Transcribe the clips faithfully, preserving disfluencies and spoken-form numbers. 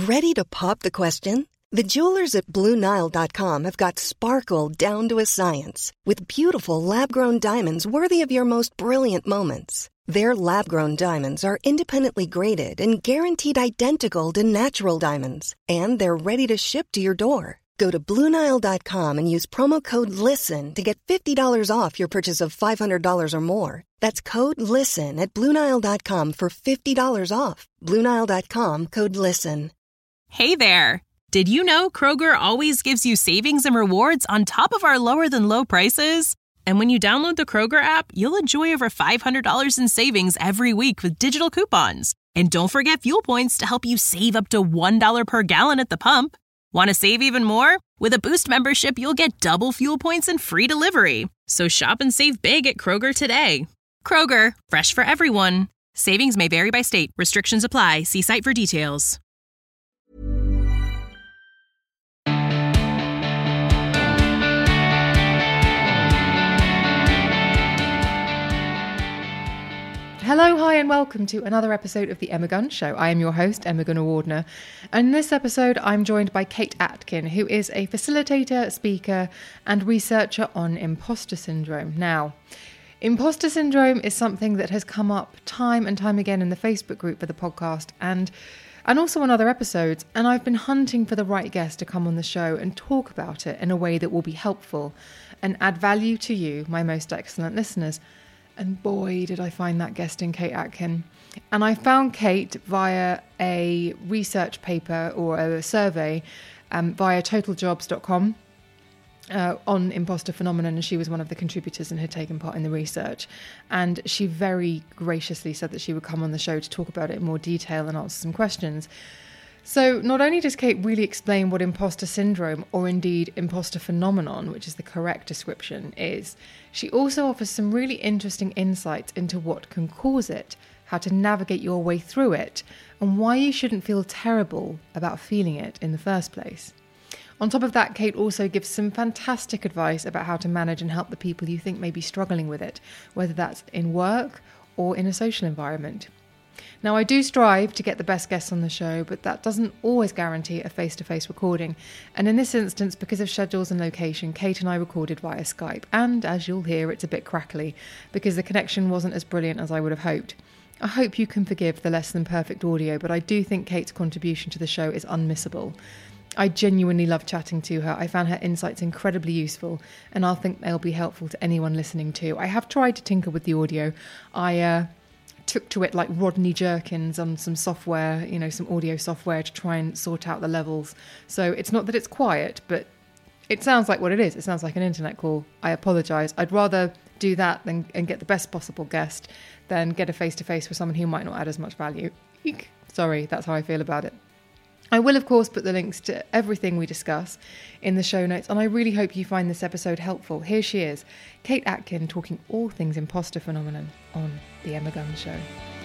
Ready to pop the question? The jewelers at Blue Nile dot com have got sparkle down to a science with beautiful lab-grown diamonds worthy of your most brilliant moments. Their lab-grown diamonds are independently graded and guaranteed identical to natural diamonds, and they're ready to ship to your door. Go to Blue Nile dot com and use promo code LISTEN to get fifty dollars off your purchase of five hundred dollars or more. That's code LISTEN at Blue Nile dot com for fifty dollars off. Blue Nile dot com, code LISTEN. Hey there! Did you know Kroger always gives you savings and rewards on top of our lower-than-low prices? And when you download the Kroger app, you'll enjoy over five hundred dollars in savings every week with digital coupons. And don't forget fuel points to help you save up to one dollar per gallon at the pump. Want to save even more? With a Boost membership, you'll get double fuel points and free delivery. So shop and save big at Kroger today. Kroger, fresh for everyone. Savings may vary by state. Restrictions apply. See site for details. Hello, hi, and welcome to another episode of The Emma Gunn Show. I am your host, Emma Gunn-Wardner, and in this episode I'm joined by Kate Atkin, who is a facilitator, speaker, and researcher on imposter syndrome. Now, imposter syndrome is something that has come up time and time again in the Facebook group for the podcast, and and also on other episodes, and I've been hunting for the right guest to come on the show and talk about it in a way that will be helpful and add value to you, my most excellent listeners. And boy, did I find that guest in Kate Atkin. And I found Kate via a research paper or a survey um, via total jobs dot com uh, on imposter phenomenon. And she was one of the contributors and had taken part in the research. And she very graciously said that she would come on the show to talk about it in more detail and answer some questions. So not only does Kate really explain what imposter syndrome, or indeed imposter phenomenon, which is the correct description, is, she also offers some really interesting insights into what can cause it, how to navigate your way through it, and why you shouldn't feel terrible about feeling it in the first place. On top of that, Kate also gives some fantastic advice about how to manage and help the people you think may be struggling with it, whether that's in work or in a social environment. Now, I do strive to get the best guests on the show, but that doesn't always guarantee a face-to-face recording. And in this instance, because of schedules and location, Kate and I recorded via Skype. And as you'll hear, it's a bit crackly because the connection wasn't as brilliant as I would have hoped. I hope you can forgive the less than perfect audio, but I do think Kate's contribution to the show is unmissable. I genuinely love chatting to her. I found her insights incredibly useful, and I think they'll be helpful to anyone listening too. I have tried to tinker with the audio. I, uh... took to it like Rodney Jerkins on some software, you know, some audio software to try and sort out the levels. So it's not that it's quiet, but it sounds like what it is. It sounds like an internet call. I apologise. I'd rather do that than and get the best possible guest than get a face-to-face with someone who might not add as much value. Eek. Sorry, that's how I feel about it. I will, of course, put the links to everything we discuss in the show notes, and I really hope you find this episode helpful. Here she is, Kate Atkin, talking all things imposter phenomenon on The Emma Gunn Show.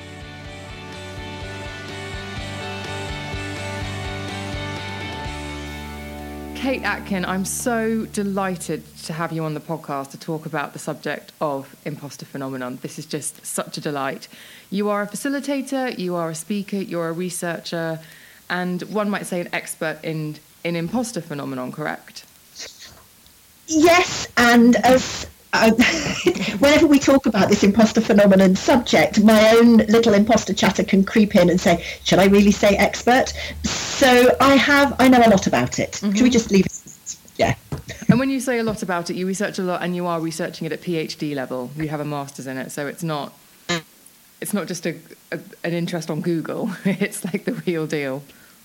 Kate Atkin, I'm so delighted to have you on the podcast to talk about the subject of imposter phenomenon. This is just such a delight. You are a facilitator, you are a speaker, you're a researcher, and one might say an expert in, in imposter phenomenon, correct? Yes, and as I, whenever we talk about this imposter phenomenon subject, my own little imposter chatter can creep in and say, should I really say expert? So I have, I know a lot about it. Mm-hmm. Should we just leave it? Yeah. And when you say a lot about it, you research a lot, and you are researching it at PhD level. You have a master's in it, so it's not, it's not just a, a an interest on Google. It's like the real deal.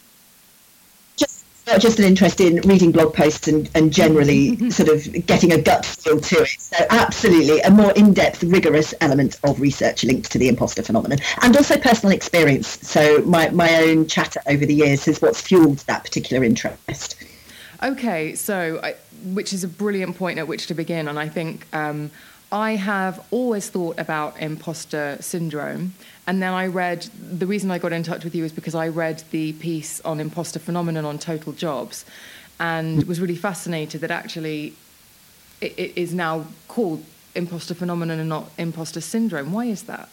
Not just an interest in reading blog posts and, and generally sort of getting a gut feel to it. So absolutely a more in-depth, rigorous element of research linked to the imposter phenomenon, and also personal experience. So my, my own chatter over the years is what's fueled that particular interest. Okay, so I, which is a brilliant point at which to begin. And I think um, I have always thought about imposter syndrome. And then I read, the reason I got in touch with you is because I read the piece on imposter phenomenon on Total Jobs, and was really fascinated that actually it, it is now called imposter phenomenon and not imposter syndrome. Why is that?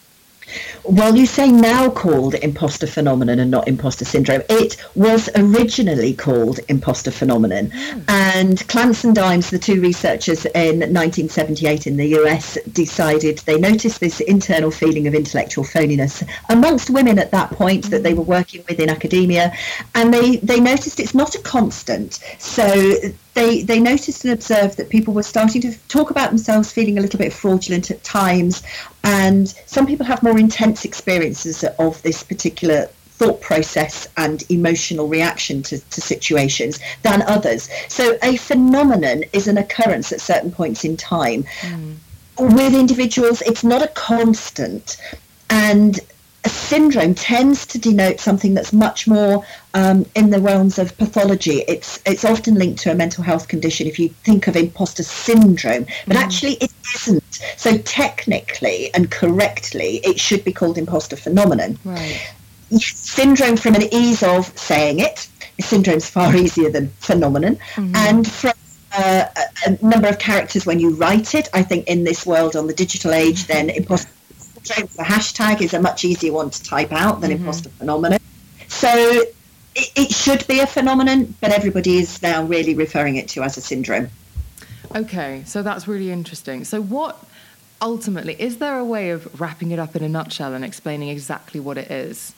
Well, you say now called imposter phenomenon and not imposter syndrome. It was originally called imposter phenomenon. Mm. And Clance and Dimes, the two researchers in nineteen seventy-eight in the U S, decided they noticed this internal feeling of intellectual phoniness amongst women at that point mm. that they were working with in academia. And they, they noticed it's not a constant. So They they noticed and observed that people were starting to talk about themselves feeling a little bit fraudulent at times, and some people have more intense experiences of this particular thought process and emotional reaction to, to situations than others. So a phenomenon is an occurrence at certain points in time. Mm. With individuals, it's not a constant, and a syndrome tends to denote something that's much more um, in the realms of pathology. It's it's often linked to a mental health condition if you think of imposter syndrome, but mm. actually it isn't. So technically and correctly, it should be called imposter phenomenon. Right. Syndrome from an ease of saying it. Syndrome's far easier than phenomenon. Mm-hmm. And from uh, a, a number of characters when you write it, I think in this world on the digital age, then imposter the hashtag is a much easier one to type out than mm-hmm. imposter phenomenon. So it, it should be a phenomenon, but everybody is now really referring it to as a syndrome. Okay, so that's really interesting. So what, ultimately, is there a way of wrapping it up in a nutshell and explaining exactly what it is?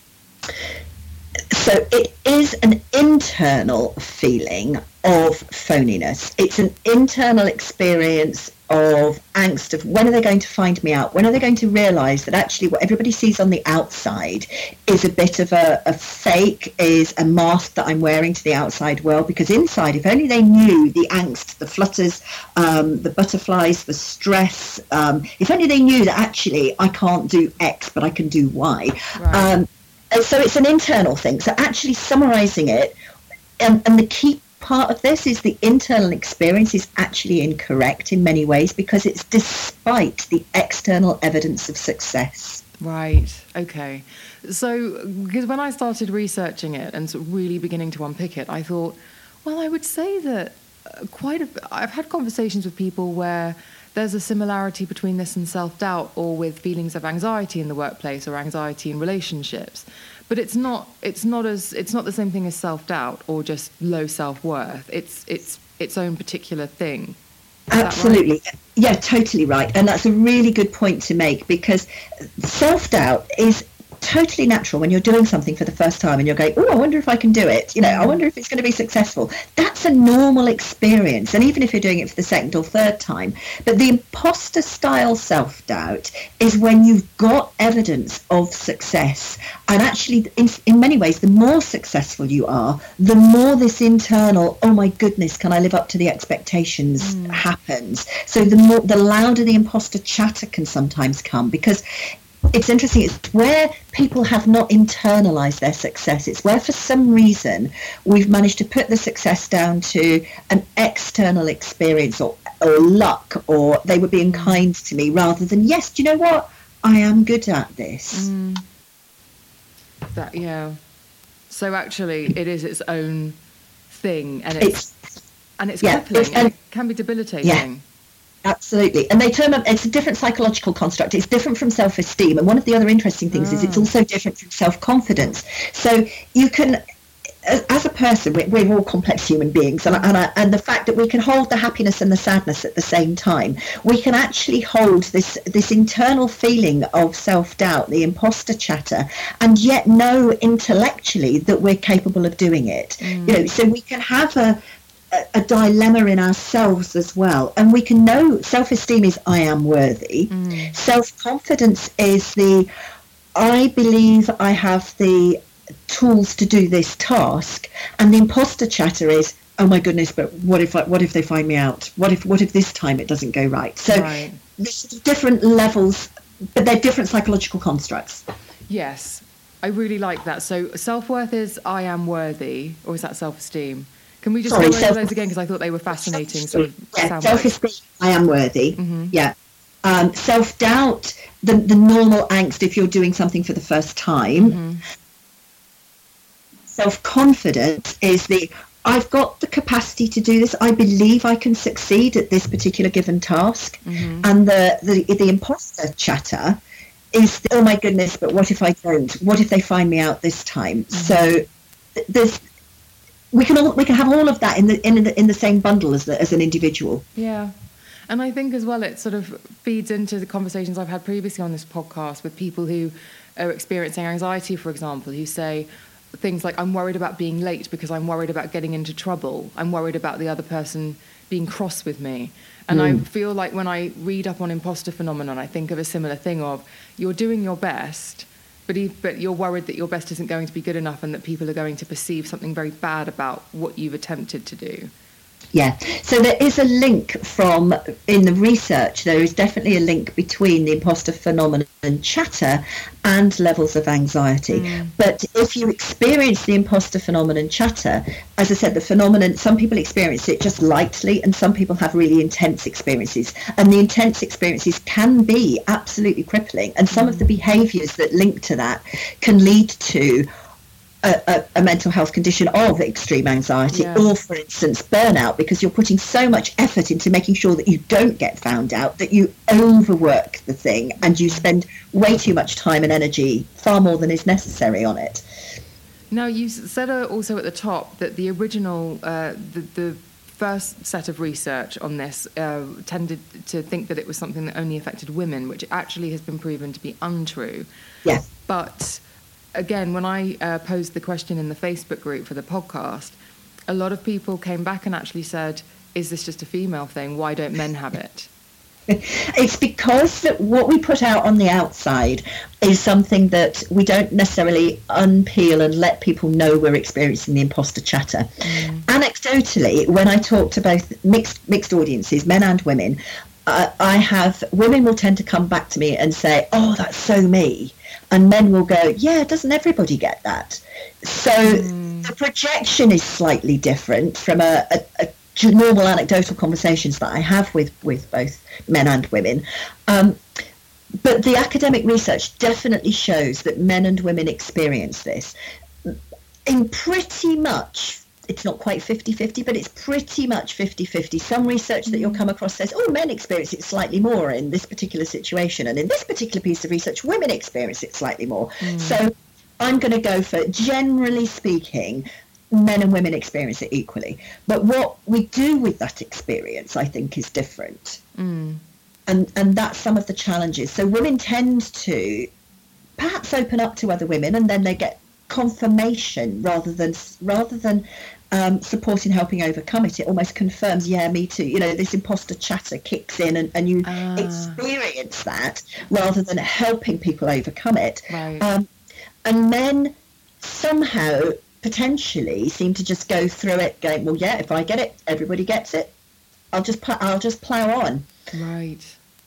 So it is an internal feeling of phoniness. It's an internal experience of angst of when are they going to find me out? When are they going to realise that actually what everybody sees on the outside is a bit of a, a fake, is a mask that I'm wearing to the outside world? Because inside, if only they knew the angst, the flutters, um, the butterflies, the stress, um, if only they knew that actually I can't do X, but I can do Y. Right. Um, and so it's an internal thing. So actually summarising it, and, and the key part of this is the internal experience is actually incorrect in many ways because it's despite the external evidence of success. Right. Okay. So, because when I started researching it and sort of really beginning to unpick it, I thought, well, I would say that quite a, I've had conversations with people where there's a similarity between this and self-doubt, or with feelings of anxiety in the workplace or anxiety in relationships. But it's not it's not as it's not the same thing as self-doubt or just low self-worth. It's it's its own particular thing. Is Absolutely. Right? Yeah, totally right. And that's a really good point to make, because self-doubt is totally natural when you're doing something for the first time and you're going, oh, I wonder if I can do it. You know, I wonder if it's going to be successful. That's a normal experience. And even if you're doing it for the second or third time. But the imposter style self-doubt is when you've got evidence of success. And actually, in, in many ways, the more successful you are, the more this internal, oh my goodness, can I live up to the expectations mm. happens. So the more, the louder the imposter chatter can sometimes come, because it's interesting, it's where people have not internalized their success. It's where for some reason we've managed to put the success down to an external experience or, or luck, or they were being kind to me, rather than, yes, do you know what? I am good at this. Mm. That, yeah. So actually it is its own thing, and it's, it's and it's yeah, crippling, it's, and it can be debilitating. Yeah. Absolutely. And they term it, it's a different psychological construct. It's different from self-esteem. And one of the other interesting things oh. is it's also different from self-confidence. So you can, as a person, we're, we're all complex human beings. And, and, and the fact that we can hold the happiness and the sadness at the same time, we can actually hold this, this internal feeling of self-doubt, the imposter chatter, and yet know intellectually that we're capable of doing it. Mm. You know, so we can have a, a dilemma in ourselves as well, and we can know self-esteem is I am worthy. Mm. Self-confidence is the I believe I have the tools to do this task, and the imposter chatter is, oh my goodness, but what if I, what if they find me out? What if what if this time it doesn't go right? So right. There's different levels, but they're different psychological constructs. Yes, I really like that. So self-worth is I am worthy, or is that self-esteem? Can we just Sorry, go over those again, because I thought they were fascinating. Sort of yeah, self-esteem, I am worthy. Mm-hmm. Yeah. Um, self-doubt, the, the normal angst if you're doing something for the first time. Mm-hmm. Self-confidence is the, I've got the capacity to do this. I believe I can succeed at this particular given task. Mm-hmm. And the, the, the imposter chatter is, oh my goodness, but what if I don't? What if they find me out this time? Mm-hmm. So th- there's, we can all, we can have all of that in the in the in the same bundle as the, as an individual. Yeah. And I think as well it sort of feeds into the conversations I've had previously on this podcast with people who are experiencing anxiety, for example, who say things like, I'm worried about being late because I'm worried about getting into trouble. I'm worried about the other person being cross with me. And mm. I feel like when I read up on imposter phenomenon, I think of a similar thing of you're doing your best, but if, but you're worried that your best isn't going to be good enough and that people are going to perceive something very bad about what you've attempted to do. Yeah, so there is a link from, in the research, there is definitely a link between the imposter phenomenon chatter and levels of anxiety. Mm. But if you experience the imposter phenomenon chatter, as I said, the phenomenon, some people experience it just lightly and some people have really intense experiences. And the intense experiences can be absolutely crippling. And some mm. of the behaviours that link to that can lead to A, a, a mental health condition of extreme anxiety, yeah. or, for instance, burnout, because you're putting so much effort into making sure that you don't get found out, that you overwork the thing and you spend way too much time and energy, far more than is necessary, on it. Now, you said also at the top that the original, uh, the, the first set of research on this uh, tended to think that it was something that only affected women, which actually has been proven to be untrue. Yes. But again, when I uh, posed the question in the Facebook group for the podcast, a lot of people came back and actually said, is this just a female thing? Why don't men have it? It's because that what we put out on the outside is something that we don't necessarily unpeel and let people know we're experiencing the imposter chatter. Mm. Anecdotally, when I talk to both mixed mixed audiences, men and women, uh, I have, women will tend to come back to me and say, oh, that's so me. And men will go, yeah, doesn't everybody get that? So mm. the projection is slightly different from a, a, a normal anecdotal conversations that I have with, with both men and women. Um, but the academic research definitely shows that men and women experience this in pretty much, it's not quite fifty-fifty, but it's pretty much fifty-fifty. Some research that you'll come across says, oh, men experience it slightly more in this particular situation. And in this particular piece of research, women experience it slightly more. Mm. So I'm going to go for, generally speaking, men and women experience it equally. But what we do with that experience, I think, is different. Mm. And, and that's some of the challenges. So women tend to perhaps open up to other women and then they get confirmation rather than rather than um, support in helping overcome it. It almost confirms, yeah, me too. You know, this imposter chatter kicks in and, and you ah. experience that rather than helping people overcome it. Right. Um, and men somehow potentially seem to just go through it going, well, yeah, if I get it, everybody gets it. I'll just pl- I'll just plow on. Right.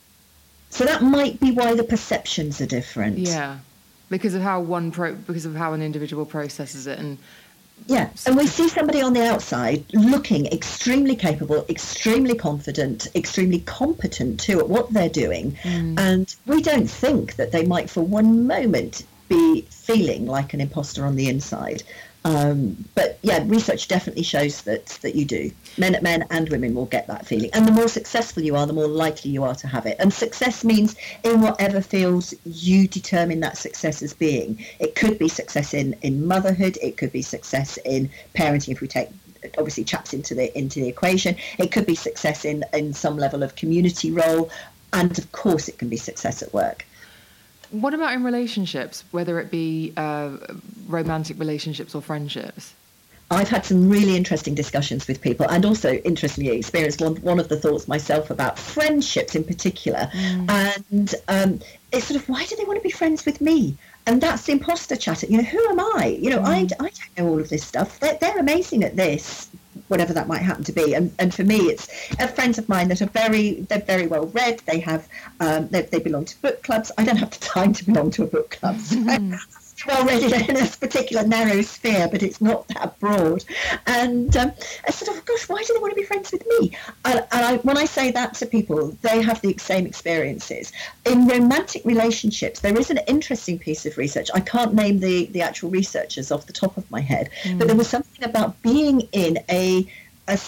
So that might be why the perceptions are different. Yeah. Because of how one pro, because of how an individual processes it, and yeah, and we see somebody on the outside looking extremely capable, extremely confident, extremely competent too at what they're doing, mm. and we don't think that they might for one moment be feeling like an imposter on the inside. Um, but yeah, research definitely shows that that you do. Men men and women will get that feeling. And the more successful you are, the more likely you are to have it. And success means in whatever fields you determine that success as being. It could be success in, in motherhood. It could be success in parenting, if we take obviously chaps into the into the equation. It could be success in, in some level of community role. And of course, it can be success at work. What about in relationships, whether it be uh, romantic relationships or friendships? I've had some really interesting discussions with people, and also interestingly experienced one, one of the thoughts myself about friendships in particular. Mm. And um, it's sort of, why do they want to be friends with me? And that's the imposter chatter. You know, who am I? You know, mm. I, I don't know all of this stuff. They're, they're amazing at this, whatever that might happen to be. And and for me, it's uh, friends of mine that are very, they're very well read. They have, um, they, they belong to book clubs. I don't have the time to belong to a book club. So mm. well read in a particular narrow sphere, but it's not that broad. And um, I sort of, gosh, why do they want to be friends with me? And, and I, when I say that to people, they have the same experiences. In romantic relationships, there is an interesting piece of research. I can't name the, the actual researchers off the top of my head, mm. but there was something about being in a a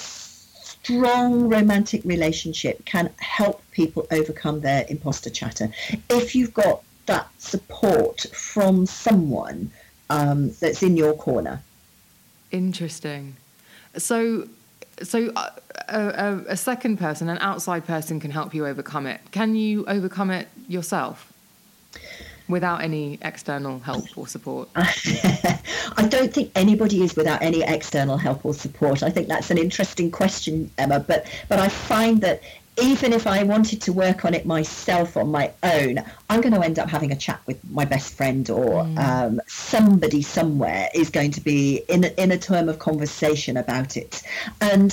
strong romantic relationship can help people overcome their imposter chatter. If you've got that support from someone um, that's in your corner. Interesting. So, so uh, a, a second person, an outside person, can help you overcome it. Can you overcome it yourself without any external help or support? I don't think anybody is without any external help or support. I think that's an interesting question, Emma. But but I find that even if I wanted to work on it myself on my own, I'm going to end up having a chat with my best friend, or mm. um, somebody somewhere is going to be in in a term of conversation about it. And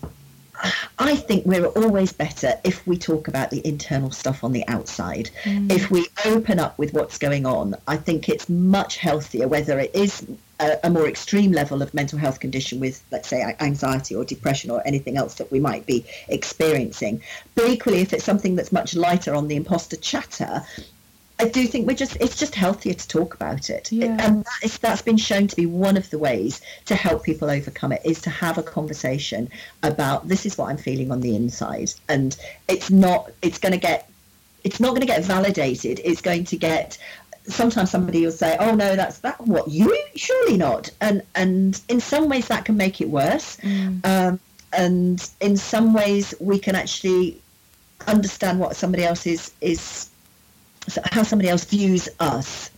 I think we're always better if we talk about the internal stuff on the outside. Mm. If we open up with what's going on, I think it's much healthier, whether it is a, a more extreme level of mental health condition with, let's say, anxiety or depression or anything else that we might be experiencing. But equally, if it's something that's much lighter on the imposter chatter, I do think we're just it's just healthier to talk about it. Yeah. it and that is, that's been shown to be one of the ways to help people overcome it, is to have a conversation about, this is what I'm feeling on the inside. And it's not it's going to get it's not going to get validated. It's going to get, sometimes somebody will say, oh no, that's that what you surely not. And and in some ways that can make it worse. Mm. Um, and in some ways we can actually understand what somebody else is is So how somebody else views us.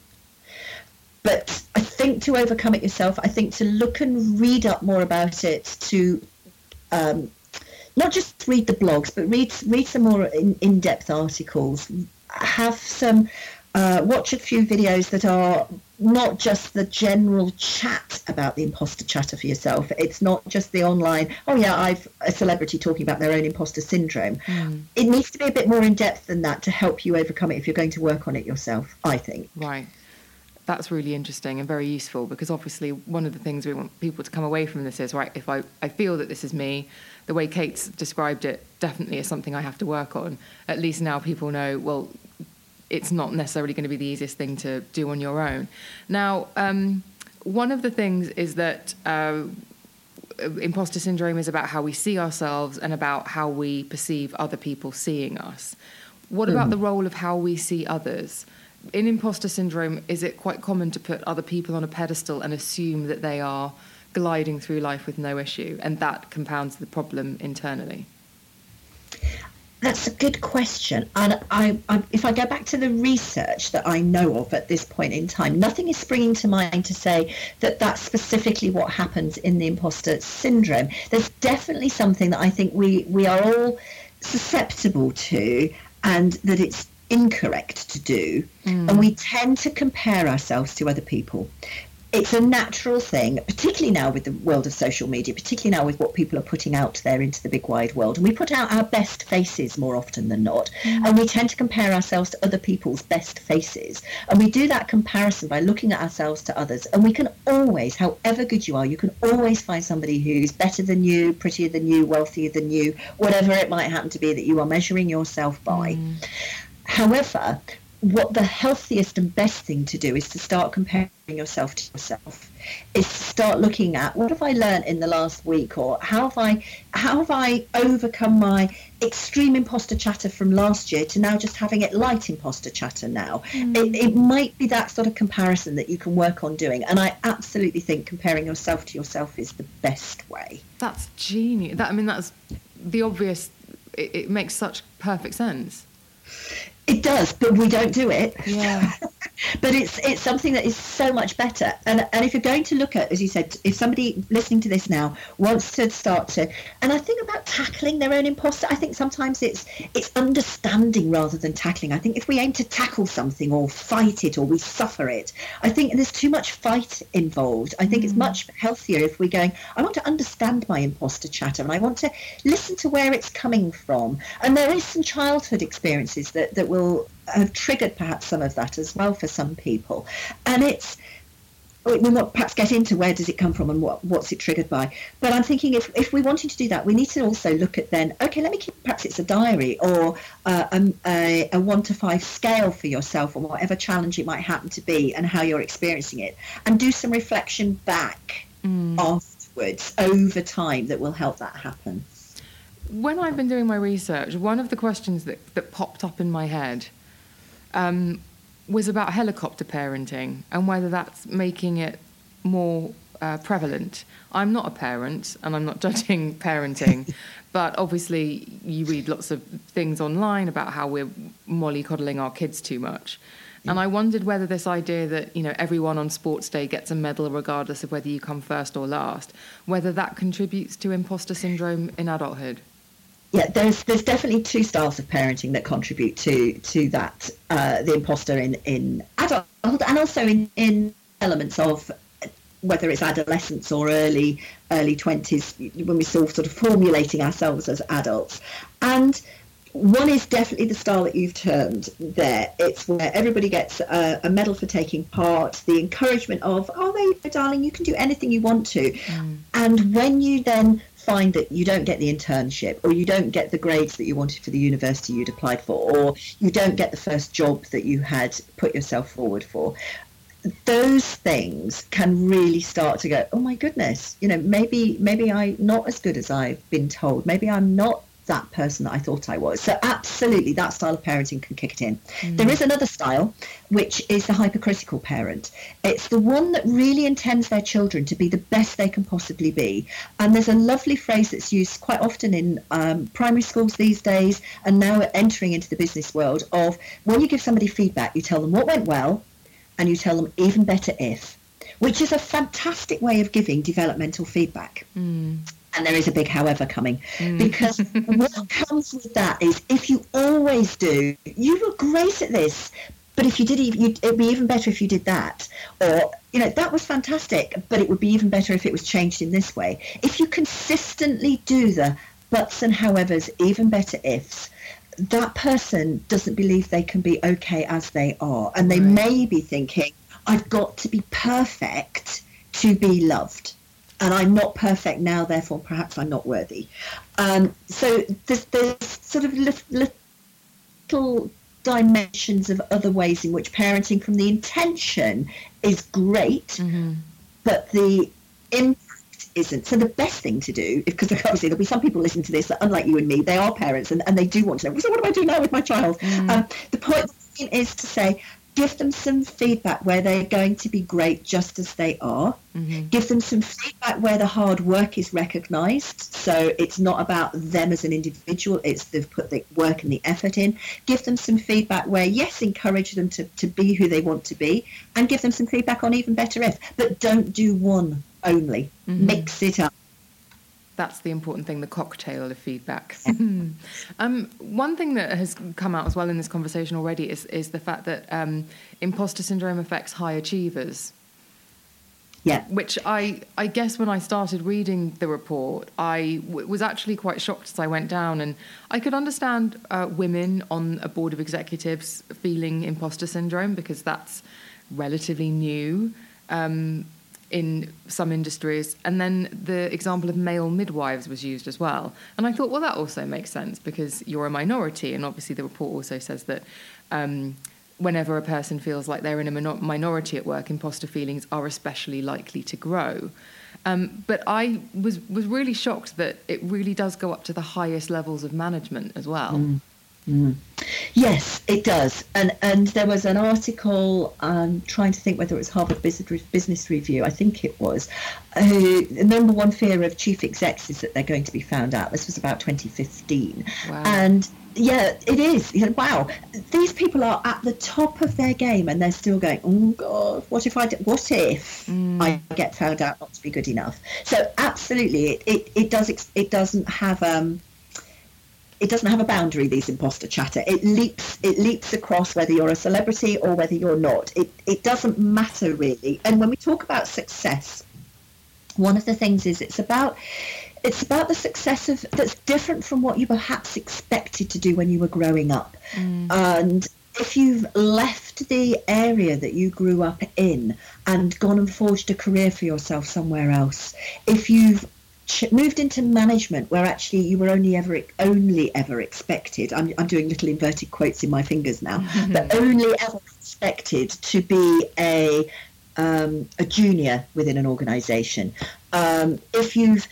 But I think to overcome it yourself, I think to look and read up more about it, to um, not just read the blogs, but read read some more in, in-depth articles, have some, uh, watch a few videos that are not just the general chat about the imposter chatter for yourself. It's not just the online, oh yeah, I've a celebrity talking about their own imposter syndrome. Mm. It needs to be a bit more in depth than that to help you overcome it if you're going to work on it yourself, I think. Right. That's really interesting and very useful, because obviously one of the things we want people to come away from this is, right, if I, I feel that this is me, the way Kate's described it definitely is something I have to work on. At least now people know, well, it's not necessarily going to be the easiest thing to do on your own. Now, um, one of the things is that uh, imposter syndrome is about how we see ourselves and about how we perceive other people seeing us. What mm. about the role of how we see others? In imposter syndrome, is it quite common to put other people on a pedestal and assume that they are gliding through life with no issue, and that compounds the problem internally? That's a good question. And I, I, if I go back to the research that I know of at this point in time, nothing is springing to mind to say that that's specifically what happens in the imposter syndrome. There's definitely something that I think we, we are all susceptible to, and that it's incorrect to do. Mm. And we tend to compare ourselves to other people. It's a natural thing, particularly now with the world of social media, particularly now with what people are putting out there into the big wide world. And we put out our best faces more often than not. Mm. And we tend to compare ourselves to other people's best faces. And we do that comparison by looking at ourselves to others. And we can always, however good you are, you can always find somebody who's better than you, prettier than you, wealthier than you, whatever it might happen to be that you are measuring yourself by. Mm. However, what the healthiest and best thing to do is to start comparing yourself to yourself, is to start looking at, what have I learned in the last week, or how have I how have I overcome my extreme imposter chatter from last year to now just having it light imposter chatter now. Mm. It, it might be that sort of comparison that you can work on doing, and I absolutely think comparing yourself to yourself is the best way. That's genius. That I mean, that's the obvious. It, it makes such perfect sense. It does, but we don't do it. Yeah. But it's it's something that is so much better. And and if you're going to look at, as you said, if somebody listening to this now wants to start to, and I think about tackling their own imposter, I think sometimes it's it's understanding rather than tackling. I think if we aim to tackle something or fight it or we suffer it, I think there's too much fight involved. I think mm. it's much healthier if we're going, I want to understand my imposter chatter and I want to listen to where it's coming from. And there is some childhood experiences that, that will have triggered perhaps some of that as well for some people. And it's, we might perhaps get into where does it come from and what what's it triggered by. But I'm thinking if, if we wanted to do that, we need to also look at then, okay, let me keep, perhaps it's a diary or uh, um, a, a one to five scale for yourself or whatever challenge it might happen to be and how you're experiencing it, and do some reflection back mm. afterwards over time that will help that happen. When I've been doing my research, one of the questions that, that popped up in my head um, was about helicopter parenting and whether that's making it more uh, prevalent. I'm not a parent and I'm not judging parenting, but obviously you read lots of things online about how we're mollycoddling our kids too much. And I wondered whether this idea that, you know, everyone on sports day gets a medal regardless of whether you come first or last, whether that contributes to imposter syndrome in adulthood. Yeah, there's there's definitely two styles of parenting that contribute to to that, uh, the imposter in, in adulthood and also in, in elements of whether it's adolescence or early early twenties, when we're still sort of formulating ourselves as adults. And one is definitely the style that you've termed there. It's where everybody gets a, a medal for taking part, the encouragement of, oh, there you go, darling, you can do anything you want to. Mm. And when you then find that you don't get the internship, or you don't get the grades that you wanted for the university you'd applied for, or you don't get the first job that you had put yourself forward for, those things can really start to go, oh my goodness, you know, maybe maybe I'm not as good as I've been told. Maybe I'm not that person that I thought I was. So absolutely, that style of parenting can kick it in. Mm. There is another style, which is the hypercritical parent. It's the one that really intends their children to be the best they can possibly be. And there's a lovely phrase that's used quite often in um, primary schools these days, and now entering into the business world, of when you give somebody feedback, you tell them what went well, and you tell them even better if, which is a fantastic way of giving developmental feedback. Mm. And there is a big however coming, mm. because what comes with that is, if you always do, you were great at this, but if you did, you, it'd be even better if you did that. Or, you know, that was fantastic, but it would be even better if it was changed in this way. If you consistently do the buts and howevers, even better ifs, that person doesn't believe they can be okay as they are. And they right. may be thinking, I've got to be perfect to be loved. And I'm not perfect now, therefore perhaps I'm not worthy. Um, so there's, there's sort of little, little dimensions of other ways in which parenting from the intention is great, mm-hmm. but the impact isn't. So the best thing to do, because obviously there'll be some people listening to this that, unlike you and me, they are parents and, and they do want to know, so what do I do now with my child? Mm. Um, the point is to say, give them some feedback where they're going to be great just as they are. Mm-hmm. Give them some feedback where the hard work is recognised. So it's not about them as an individual, it's they've put the work and the effort in. Give them some feedback where, yes, encourage them to, to be who they want to be, and give them some feedback on even better if. But don't do one only. Mm-hmm. Mix it up. That's the important thing, the cocktail of feedback. um, one thing that has come out as well in this conversation already is, is the fact that um, imposter syndrome affects high achievers. Yeah. Which I, I guess when I started reading the report, I w- was actually quite shocked as I went down. And I could understand uh, women on a board of executives feeling imposter syndrome, because that's relatively new. Um in some industries. And then the example of male midwives was used as well. And I thought, well, that also makes sense, because you're a minority. And obviously the report also says that um, whenever a person feels like they're in a minor- minority at work, imposter feelings are especially likely to grow. Um, but I was, was really shocked that it really does go up to the highest levels of management as well. Mm. Mm. Yes, it does. And and there was an article, um, trying to think whether it was Harvard Business, Business Review, I think it was, who, the number one fear of chief execs is that they're going to be found out. This was about twenty fifteen. Wow. And yeah, it is. You know, wow, these people are at the top of their game and they're still going, oh God, what if I do, what if mm. I get found out not to be good enough? So absolutely, it, it, it does it doesn't have um It doesn't have a boundary, these imposter chatter. It leaps it leaps across whether you're a celebrity or whether you're not. It it doesn't matter really. And when we talk about success, one of the things is it's about it's about the success of that's different from what you perhaps expected to do when you were growing up. Mm. And if you've left the area that you grew up in and gone and forged a career for yourself somewhere else, if you've moved into management where actually you were only ever only ever expected, I'm, I'm doing little inverted quotes in my fingers now, mm-hmm. but only ever expected to be a um, a junior within an organisation. Um, if you've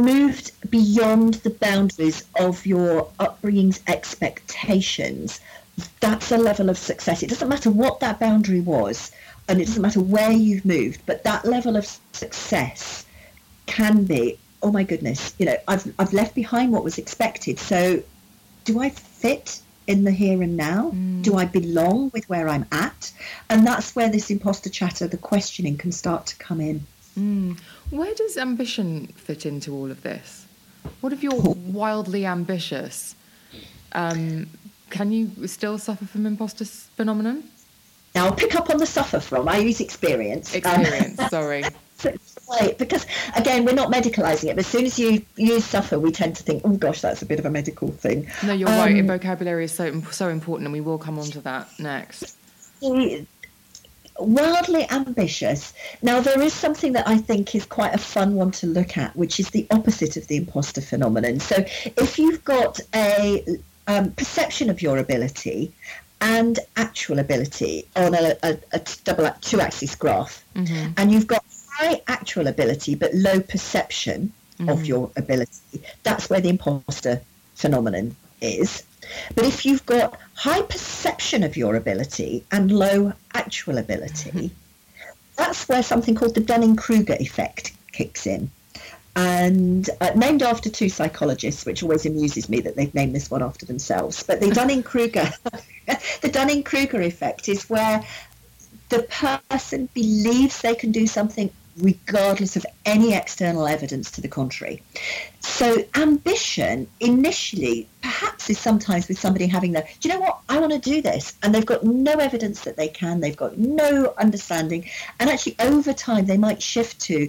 moved beyond the boundaries of your upbringing's expectations, that's a level of success. It doesn't matter what that boundary was, and it doesn't matter where you've moved, but that level of success can be, oh my goodness, you know, I've I've left behind what was expected. So do I fit in the here and now? Mm. Do I belong with where I'm at? And that's where this imposter chatter, the questioning, can start to come in. Mm. Where does ambition fit into all of this? What if you're wildly ambitious? Um, can you still suffer from imposter phenomenon? Now, I'll pick up on the suffer from. I use experience. Experience, um, sorry. Right, because again, we're not medicalising it, but as soon as you use suffer, we tend to think, oh gosh, that's a bit of a medical thing. No, you're um, right. Vocabulary is so so important, and we will come on to that next. Wildly ambitious. Now, there is something that I think is quite a fun one to look at, which is the opposite of the imposter phenomenon. So if you've got a um, perception of your ability and actual ability on a, a, a double two-axis graph, mm-hmm. and you've got high actual ability but low perception mm-hmm. of your ability, that's where the imposter phenomenon is. But if you've got high perception of your ability and low actual ability, mm-hmm. that's where something called the Dunning-Kruger effect kicks in. And uh, named after two psychologists, which always amuses me that they've named this one after themselves. But the Dunning-Kruger, the Dunning-Kruger effect is where the person believes they can do something regardless of any external evidence to the contrary. So ambition initially perhaps is sometimes with somebody having the, do you know what, I want to do this, and they've got no evidence that they can, they've got no understanding, and actually over time they might shift to,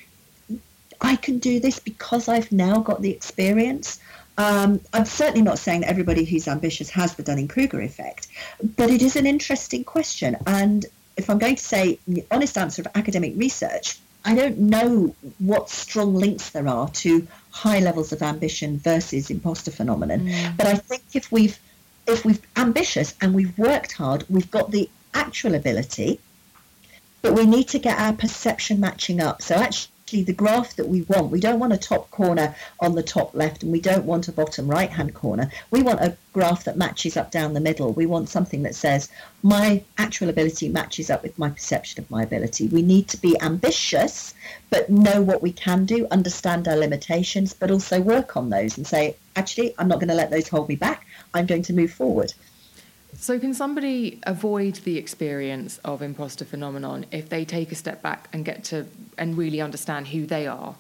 I can do this because I've now got the experience. Um, I'm certainly not saying that everybody who's ambitious has the Dunning-Kruger effect, but it is an interesting question. And if I'm going to say the honest answer of academic research, I don't know what strong links there are to high levels of ambition versus imposter phenomenon. Mm. But I think if we've if we've ambitious and we've worked hard, we've got the actual ability, but we need to get our perception matching up. So actually, the graph that we want, we don't want a top corner on the top left, and we don't want a bottom right hand corner. We want a graph that matches up down the middle. We want something that says my actual ability matches up with my perception of my ability. We need to be ambitious but know what we can do, understand our limitations, but also work on those and say, actually, I'm not going to let those hold me back. I'm going to move forward. So can somebody avoid the experience of imposter phenomenon if they take a step back and get to and really understand who they are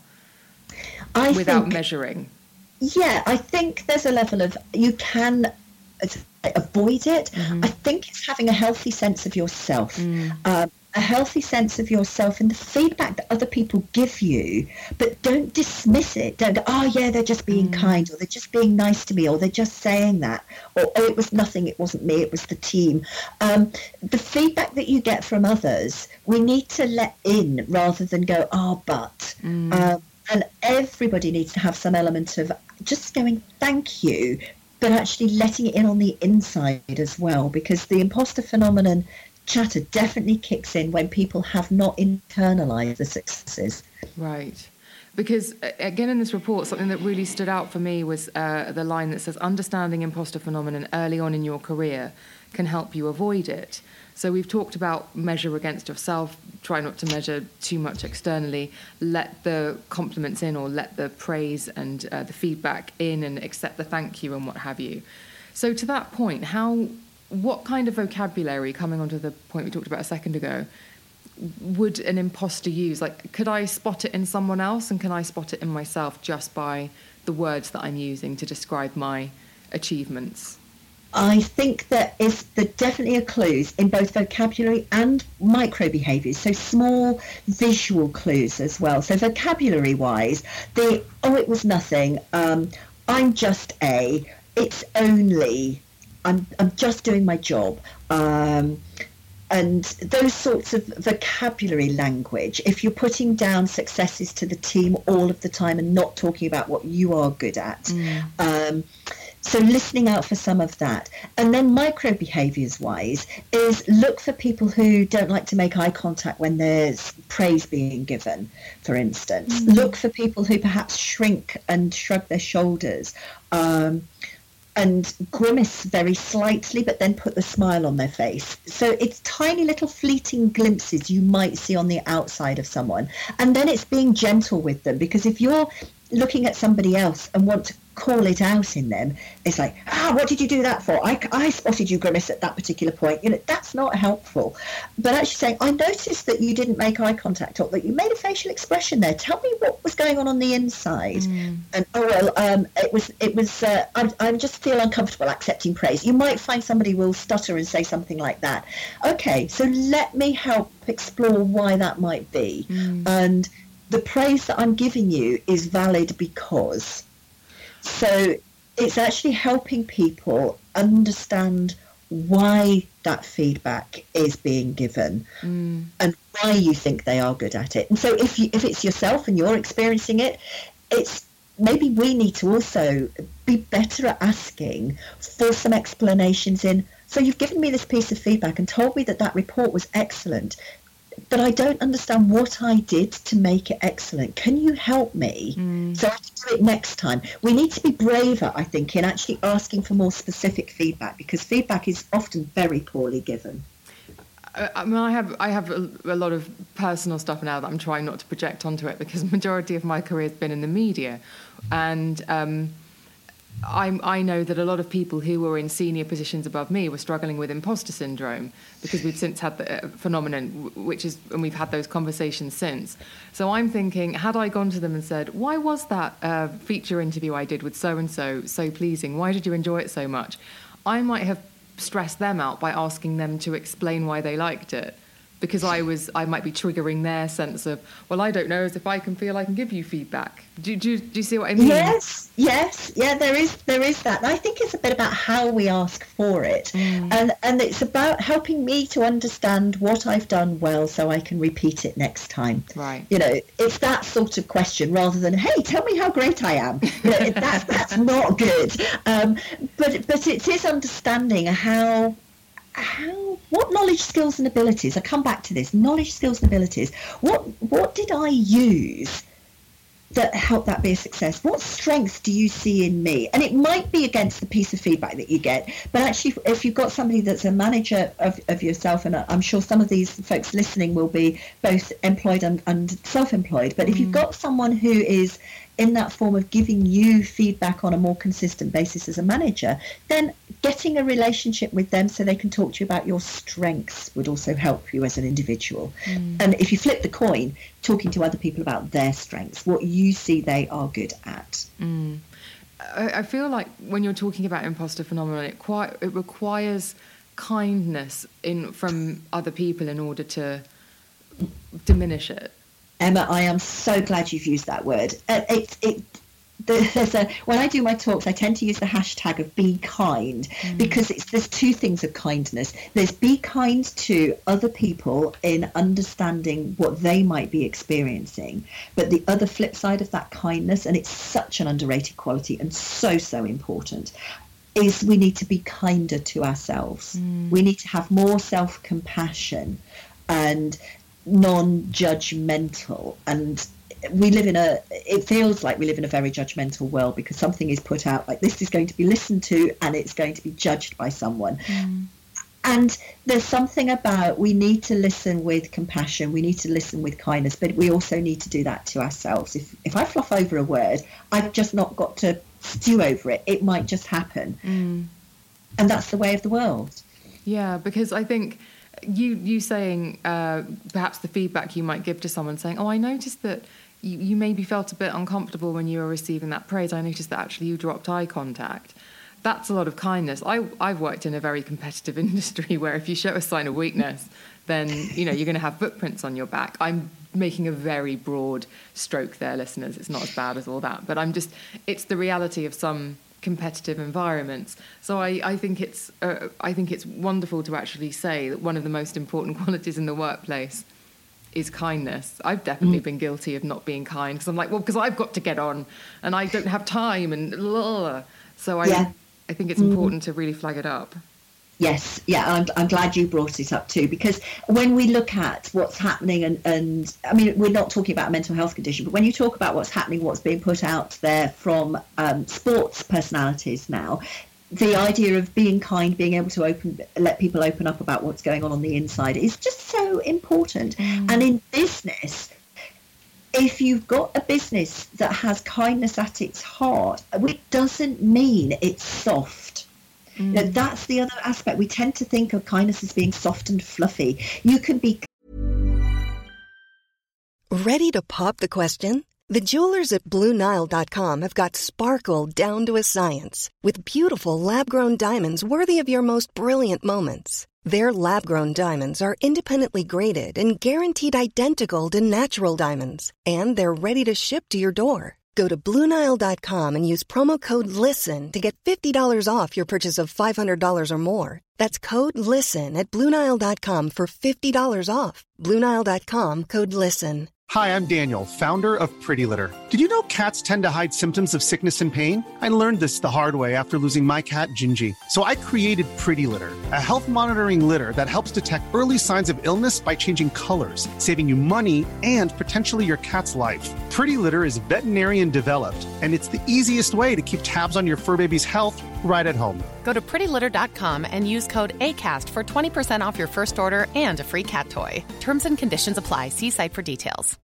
I without think, measuring? Yeah, I think there's a level of, you can avoid it. Mm-hmm. I think it's having a healthy sense of yourself. Mm. Um, a healthy sense of yourself and the feedback that other people give you, but don't dismiss it. Don't go, oh yeah, they're just being mm. kind, or they're just being nice to me, or they're just saying that, or oh, it was nothing, it wasn't me, it was the team. Um, the feedback that you get from others, we need to let in rather than go, oh, but. Mm. Um, and everybody needs to have some element of just going, thank you, but actually letting it in on the inside as well, because the imposter phenomenon chatter definitely kicks in when people have not internalized the successes. Right. Because, again, in this report, something that really stood out for me was uh, the line that says, understanding imposter phenomenon early on in your career can help you avoid it. So we've talked about measure against yourself, try not to measure too much externally, let the compliments in or let the praise and uh, the feedback in and accept the thank you and what have you. So to that point, how... what kind of vocabulary, coming onto the point we talked about a second ago, would an imposter use? Like, could I spot it in someone else, and can I spot it in myself just by the words that I'm using to describe my achievements? I think there is there definitely are clues in both vocabulary and micro behaviours, so small visual clues as well. So vocabulary-wise, the, oh, it was nothing, um, I'm just a, it's only... I'm I'm just doing my job, um, and those sorts of vocabulary language. If you're putting down successes to the team all of the time and not talking about what you are good at, mm. um, so listening out for some of that. And then micro behaviours wise is look for people who don't like to make eye contact when there's praise being given, for instance. Mm. Look for people who perhaps shrink and shrug their shoulders. Um, and grimace very slightly, but then put the smile on their face. So it's tiny little fleeting glimpses you might see on the outside of someone. And then it's being gentle with them, because if you're looking at somebody else and want to call it out in them, it's like, ah, what did you do that for? I, I spotted you grimace at that particular point. You know, that's not helpful. But actually saying, I noticed that you didn't make eye contact, or that you made a facial expression there. Tell me what was going on on the inside. Mm. And oh well, um, it was it was. Uh, I'm I just feel uncomfortable accepting praise. You might find somebody will stutter and say something like that. Okay, so let me help explore why that might be. Mm. And the praise that I'm giving you is valid because. So it's actually helping people understand why that feedback is being given mm. and why you think they are good at it. And so if you, if it's yourself and you're experiencing it, it's maybe we need to also be better at asking for some explanations in, so you've given me this piece of feedback and told me that that report was excellent, but I don't understand what I did to make it excellent. Can you help me mm. so I can do it next time? We need to be braver, I think, in actually asking for more specific feedback, because feedback is often very poorly given. I mean, I have I have a, a lot of personal stuff now that I'm trying not to project onto it, because the majority of my career has been in the media. And um, I, I know that a lot of people who were in senior positions above me were struggling with imposter syndrome, because we've since had the phenomenon, which is, and we've had those conversations since. So I'm thinking, had I gone to them and said, why was that uh, feature interview I did with so-and-so so pleasing? Why did you enjoy it so much? I might have stressed them out by asking them to explain why they liked it. Because I was, I might be triggering their sense of, well, I don't know as if I can feel I can give you feedback. Do, do, do you see what I mean? Yes, yes, yeah. There is, there is that. And I think it's a bit about how we ask for it, mm. and and it's about helping me to understand what I've done well, so I can repeat it next time. Right. You know, it's that sort of question rather than, hey, tell me how great I am. You know, that's that's not good. Um, but but it is understanding how. How, what knowledge, skills and abilities, I come back to this, knowledge, skills and abilities, what what did I use that helped that be a success? What strengths do you see in me? And it might be against the piece of feedback that you get, but actually if you've got somebody that's a manager of, of yourself, and I'm sure some of these folks listening will be both employed and, and self-employed, but if mm. you've got someone who is in that form of giving you feedback on a more consistent basis as a manager, then getting a relationship with them so they can talk to you about your strengths would also help you as an individual. Mm. And if you flip the coin, talking to other people about their strengths, what you see they are good at. Mm. I, I feel like when you're talking about imposter phenomenon, it quite it requires kindness in from other people in order to diminish it. Emma, I am so glad you've used that word. Uh, it, it, there's a, when I do my talks, I tend to use the hashtag of be kind, mm. because it's, there's two things of kindness. There's be kind to other people in understanding what they might be experiencing. But the other flip side of that kindness, and it's such an underrated quality and so, so important, is we need to be kinder to ourselves. Mm. We need to have more self-compassion and non-judgmental. And we live in a, it feels like we live in a very judgmental world, because something is put out like this is going to be listened to and it's going to be judged by someone. Mm. And there's something about, we need to listen with compassion, we need to listen with kindness, but we also need to do that to ourselves. If if I fluff over a word, I've just not got to stew over it. It might just happen. Mm. And that's the way of the world. Yeah, because I think You you saying uh, perhaps the feedback you might give to someone saying, oh, I noticed that you, you maybe felt a bit uncomfortable when you were receiving that praise. I noticed that actually you dropped eye contact. That's a lot of kindness. I, I've worked in a very competitive industry where if you show a sign of weakness, then, you know, you're going to have footprints on your back. I'm making a very broad stroke there, listeners. It's not as bad as all that. But I'm just, it's the reality of some competitive environments. So I, I think it's uh, I think it's wonderful to actually say that one of the most important qualities in the workplace is kindness. I've definitely mm. been guilty of not being kind, because I'm like, well, because I've got to get on and I don't have time, and blah, blah. So I yeah. I think it's important mm. to really flag it up. Yes, yeah, I'm, I'm glad you brought it up too, because when we look at what's happening, and, and I mean, we're not talking about a mental health condition, but when you talk about what's happening, what's being put out there from um, sports personalities now, the idea of being kind, being able to open, let people open up about what's going on on the inside is just so important. Mm. And in business, if you've got a business that has kindness at its heart, it doesn't mean it's soft. Mm. Now, that's the other aspect. We tend to think of kindness as being soft and fluffy. You can be... Ready to pop the question? The jewelers at Blue Nile dot com have got sparkle down to a science with beautiful lab-grown diamonds worthy of your most brilliant moments. Their lab-grown diamonds are independently graded and guaranteed identical to natural diamonds, and they're ready to ship to your door. Go to Blue Nile dot com and use promo code LISTEN to get fifty dollars off your purchase of five hundred dollars or more. That's code LISTEN at Blue Nile dot com for fifty dollars off. Blue Nile dot com, code LISTEN. Hi, I'm Daniel, founder of Pretty Litter. Did you know cats tend to hide symptoms of sickness and pain? I learned this the hard way after losing my cat, Gingy. So I created Pretty Litter, a health monitoring litter that helps detect early signs of illness by changing colors, saving you money and potentially your cat's life. Pretty Litter is veterinarian developed, and it's the easiest way to keep tabs on your fur baby's health right at home. Go to pretty litter dot com and use code ACAST for twenty percent off your first order and a free cat toy. Terms and conditions apply. See site for details.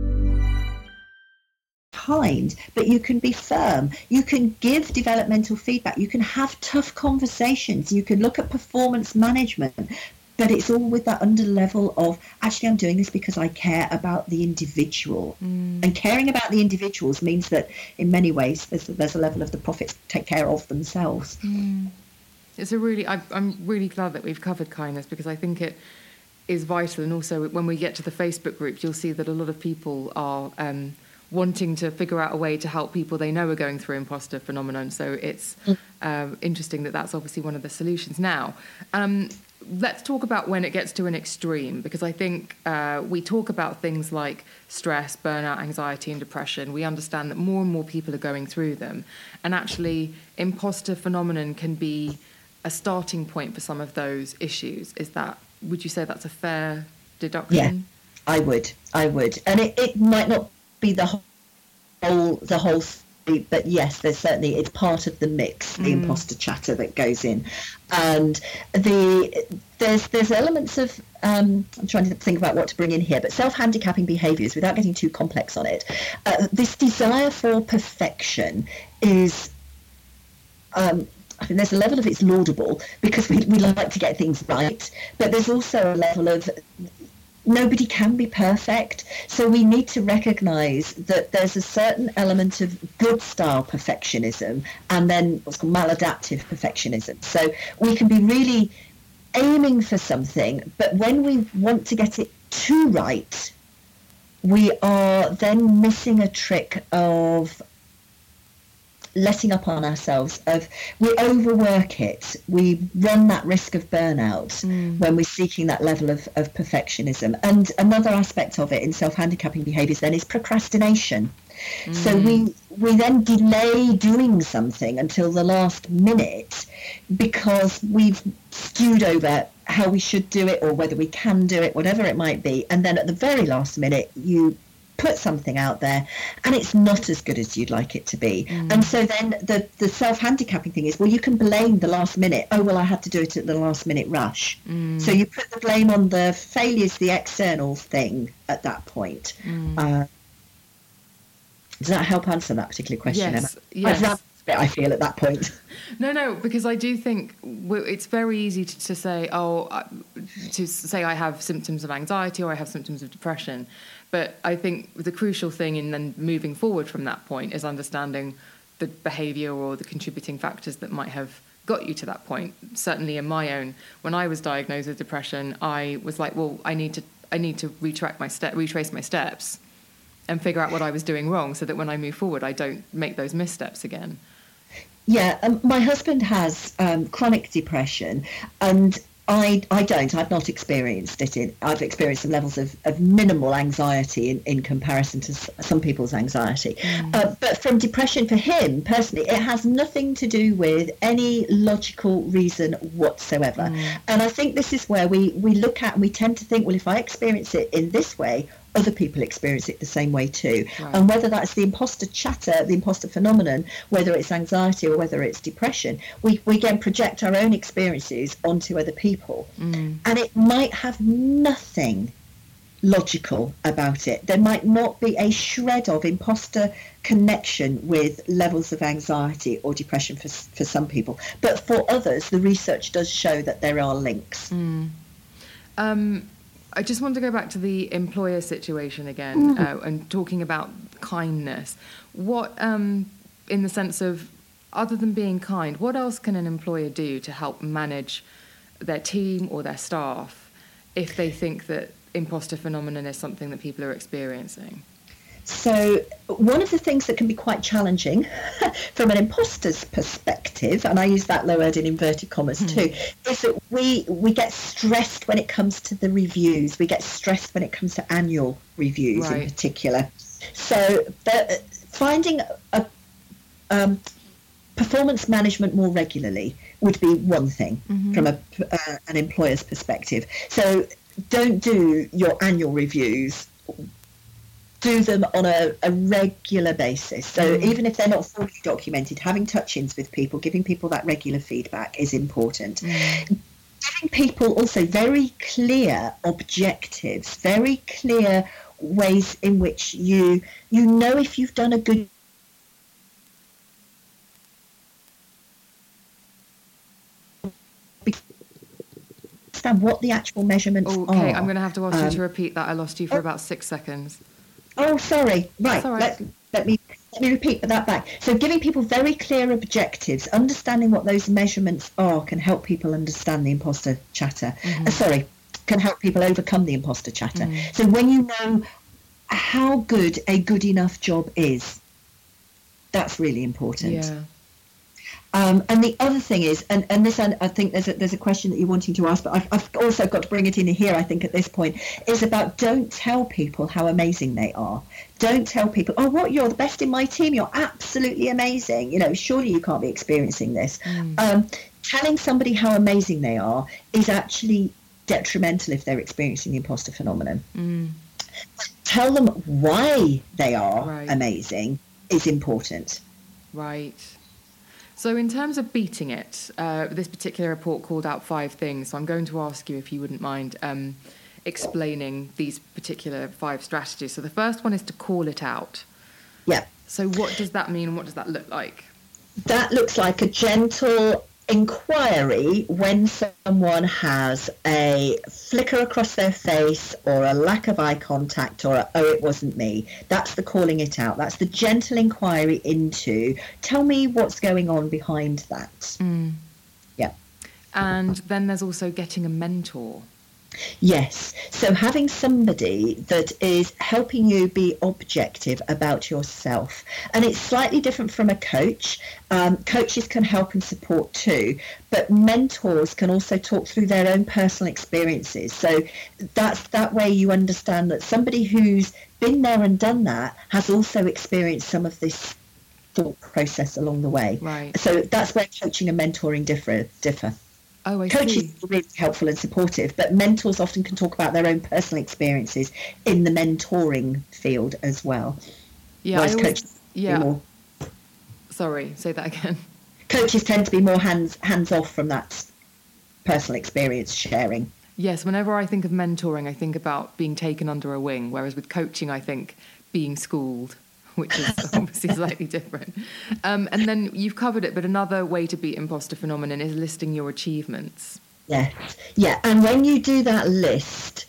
Kind, but you can be firm. You can give developmental feedback. You can have tough conversations. You can look at performance management. But it's all with that under level of, actually, I'm doing this because I care about the individual. Mm. And caring about the individuals means that in many ways there's, there's a level of the profits take care of themselves. Mm. It's a really, I, I'm really glad that we've covered kindness, because I think it is vital. And also when we get to the Facebook groups, you'll see that a lot of people are um, wanting to figure out a way to help people they know are going through imposter phenomenon. So it's mm. um, interesting that that's obviously one of the solutions. Now, um, let's talk about when it gets to an extreme, because I think uh, we talk about things like stress, burnout, anxiety and depression. We understand that more and more people are going through them. And actually, imposter phenomenon can be a starting point for some of those issues. Is that, would you say that's a fair deduction? Yeah, I would. I would. And it, it might not be the whole, the whole but yes, there's certainly, it's part of the mix, the mm. imposter chatter that goes in. And the there's there's elements of, um, I'm trying to think about what to bring in here, but self-handicapping behaviours, without getting too complex on it, uh, this desire for perfection is, um, I mean, there's a level of it's laudable because we, we like to get things right, but there's also a level of nobody can be perfect. So we need to recognise that there's a certain element of good style perfectionism and then what's called maladaptive perfectionism. So we can be really aiming for something, but when we want to get it too right, we are then missing a trick of letting up on ourselves, of we overwork it, we run that risk of burnout mm. when we're seeking that level of, of perfectionism. And another aspect of it in self-handicapping behaviours then is procrastination. Mm. So we we then delay doing something until the last minute because we've stewed over how we should do it or whether we can do it, whatever it might be, and then at the very last minute you put something out there and it's not as good as you'd like it to be. Mm. And so then the the self-handicapping thing is, well, you can blame the last minute. Oh, well, I had to do it at the last minute rush. Mm. So you put the blame on the failure's the external thing at that point. Mm. Uh, does that help answer that particular question, yes, Emma? Yes. I've ramped a bit, I feel, at that point. No, no, because I do think it's very easy to, to say, oh, to say I have symptoms of anxiety or I have symptoms of depression. But I think the crucial thing in then moving forward from that point is understanding the behaviour or the contributing factors that might have got you to that point. Certainly in my own, when I was diagnosed with depression, I was like, well, I need to I need to retrack my step, retrace my steps and figure out what I was doing wrong so that when I move forward, I don't make those missteps again. Yeah, um, my husband has um, chronic depression, and I, I don't. I've not experienced it. In, I've experienced some levels of, of minimal anxiety in, in comparison to s- some people's anxiety. Mm. Uh, but from depression, for him personally, it has nothing to do with any logical reason whatsoever. Mm. And I think this is where we, we look at and we tend to think, well, if I experience it in this way, other people experience it the same way too. Right. And whether that's the imposter chatter, the imposter phenomenon, whether it's anxiety or whether it's depression, we, we again project our own experiences onto other people. Mm. And it might have nothing logical about it. There might not be a shred of imposter connection with levels of anxiety or depression for, for some people. But for others, the research does show that there are links. Mm. Um, I just want to go back to the employer situation again, mm. uh, and talking about kindness. What, um, in the sense of, other than being kind, what else can an employer do to help manage their team or their staff if they think that imposter phenomenon is something that people are experiencing? So one of the things that can be quite challenging from an imposter's perspective, and I use that low word in inverted commas too, mm. is that we we get stressed when it comes to the reviews. We get stressed when it comes to annual reviews right. in particular. So the, finding a um, performance management more regularly would be one thing mm-hmm. from a, uh, an employer's perspective. So don't do your annual reviews. Do them on a, a regular basis. So mm. even if they're not fully documented, having touch-ins with people, giving people that regular feedback is important. Mm. Giving people also very clear objectives, very clear ways in which you you know if you've done a good understand what the actual measurements okay, are. Okay, I'm going to have to ask um, you to repeat that. I lost you for oh, about six seconds. Oh, sorry. Right. Right. Let, let me let me repeat that back. So giving people very clear objectives, understanding what those measurements are can help people understand the imposter chatter. Mm-hmm. Uh, sorry, can help people overcome the imposter chatter. Mm. So when you know how good a good enough job is, that's really important. Yeah. Um, and the other thing is, and, and this, I think there's a, there's a question that you're wanting to ask, but I've, I've also got to bring it in here, I think, at this point, is about don't tell people how amazing they are. Don't tell people, oh, what, you're the best in my team, you're absolutely amazing. You know, surely you can't be experiencing this. Mm. Um, telling somebody how amazing they are is actually detrimental if they're experiencing the imposter phenomenon. Mm. Tell them why they are right. amazing is important. Right. So in terms of beating it, uh, this particular report called out five things. So I'm going to ask you if you wouldn't mind um, explaining these particular five strategies. So the first one is to call it out. Yeah. So what does that mean and what does that look like? That looks like a gentle inquiry when someone has a flicker across their face or a lack of eye contact or a, oh, it wasn't me. That's the calling it out. That's the gentle inquiry into, tell me what's going on behind that. Mm. Yeah. And then there's also getting a mentor. Yes. So having somebody that is helping you be objective about yourself. And it's slightly different from a coach. Um, coaches can help and support too, but mentors can also talk through their own personal experiences. So that's that way you understand that somebody who's been there and done that has also experienced some of this thought process along the way. Right. So that's where coaching and mentoring differ. differ. Oh, I Coaches see. are really helpful and supportive, but mentors often can talk about their own personal experiences in the mentoring field as well. Yeah, Whereas I always, coaches yeah. more, Sorry, say that again. Coaches tend to be more hands hands off from that personal experience sharing. Yes, whenever I think of mentoring, I think about being taken under a wing, whereas with coaching, I think being schooled, which is obviously slightly different. Um, and then you've covered it, but another way to beat imposter phenomenon is listing your achievements. Yeah, yeah. And when you do that list,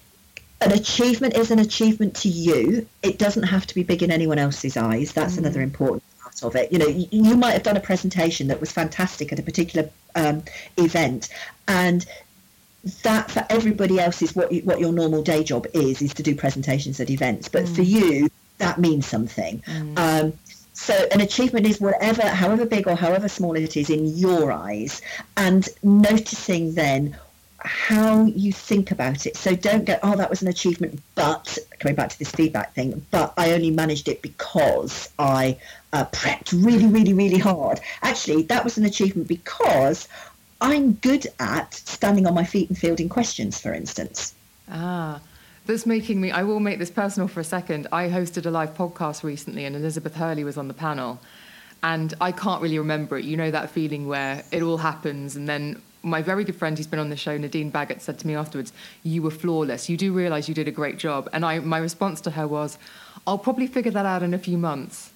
an achievement is an achievement to you. It doesn't have to be big in anyone else's eyes. That's mm. another important part of it. You know, you, you might have done a presentation that was fantastic at a particular um, event, and that for everybody else is what you, what your normal day job is, is to do presentations at events. But mm. for you, that means something. Mm. Um, so an achievement is whatever, however big or however small it is in your eyes, and noticing then how you think about it. So don't go, oh, that was an achievement, but, coming back to this feedback thing, but I only managed it because I uh, prepped really, really, really hard. Actually, that was an achievement because I'm good at standing on my feet and fielding questions, for instance. Ah, that's making me, I will make this personal for a second. I hosted a live podcast recently and Elizabeth Hurley was on the panel. And I can't really remember it. You know that feeling where it all happens and then my very good friend who's been on the show, Nadine Baggett, said to me afterwards, you were flawless. You do realise you did a great job. And I, my response to her was, I'll probably figure that out in a few months.